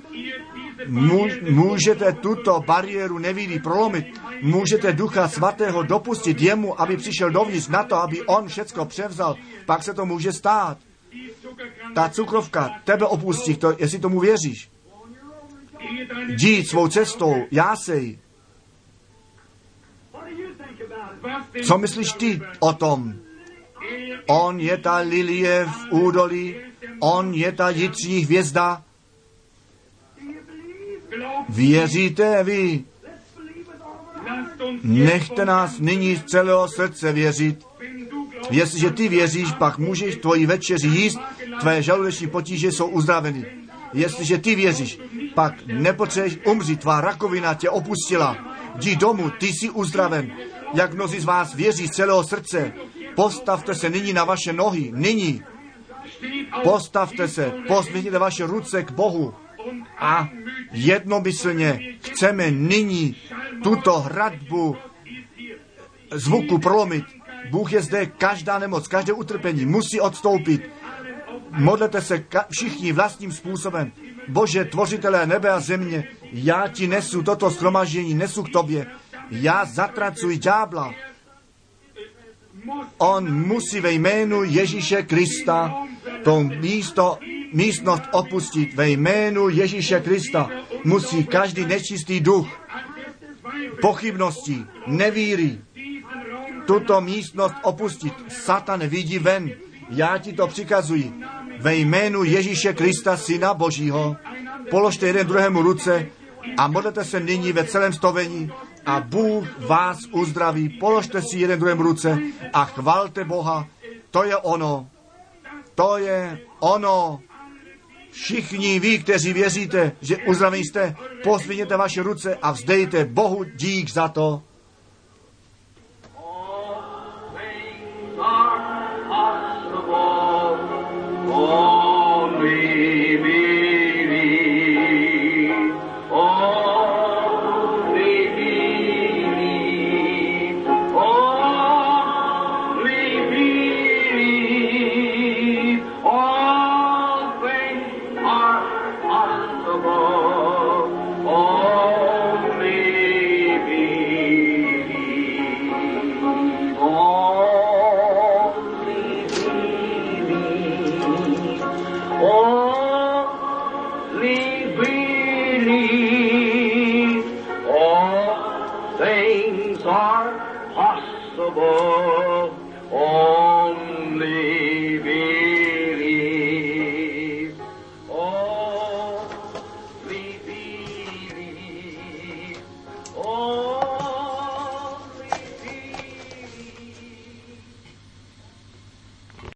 Můžete tuto bariéru nevíry prolomit. Můžete Ducha Svatého dopustit jemu, aby přišel dovnitř na to, aby on všecko převzal. Pak se to může stát. ta cukrovka tebe opustí, jestli tomu věříš. Jdi svou cestou, jásej. Co myslíš ty o tom? On je ta lilie v údolí, on je ta jitřní hvězda. Věříte vy? Nechte nás nyní z celého srdce věřit. Jestliže ty věříš, pak můžeš tvoji večeři jíst, tvé žaludeční potíže jsou uzdraveny. Jestliže ty věříš, pak nepotřebuješ umřít, tvá rakovina tě opustila. Jdi domů, ty jsi uzdraven. Jak mnozí z vás věří z celého srdce, postavte se nyní na vaše nohy, nyní. Postavte se, pozvedněte vaše ruce k Bohu a jednomyslně chceme nyní tuto hradbu zvuku prolomit. Bůh je zde, každá nemoc, každé utrpení musí odstoupit. Modlete se všichni vlastním způsobem. Bože, tvořitelé nebe a země, já ti nesu toto shromaždění, nesu k tobě. Já zatracuji ďábla. On musí ve jménu Ježíše Krista to místnost opustit. Ve jménu Ježíše Krista musí každý nečistý duch pochybností, nevíry tuto místnost opustit. Satan vidí ven. Já ti to přikazuji. Ve jménu Ježíše Krista, Syna Božího, položte jeden druhému ruce a modlete se nyní ve celém stovení a Bůh vás uzdraví. Položte si jeden druhému ruce a chvalte Boha. To je ono. To je ono. Všichni vy, kteří věříte, že uzdravení jste, pozvedněte vaše ruce a vzdejte Bohu dík za to. Things are possible.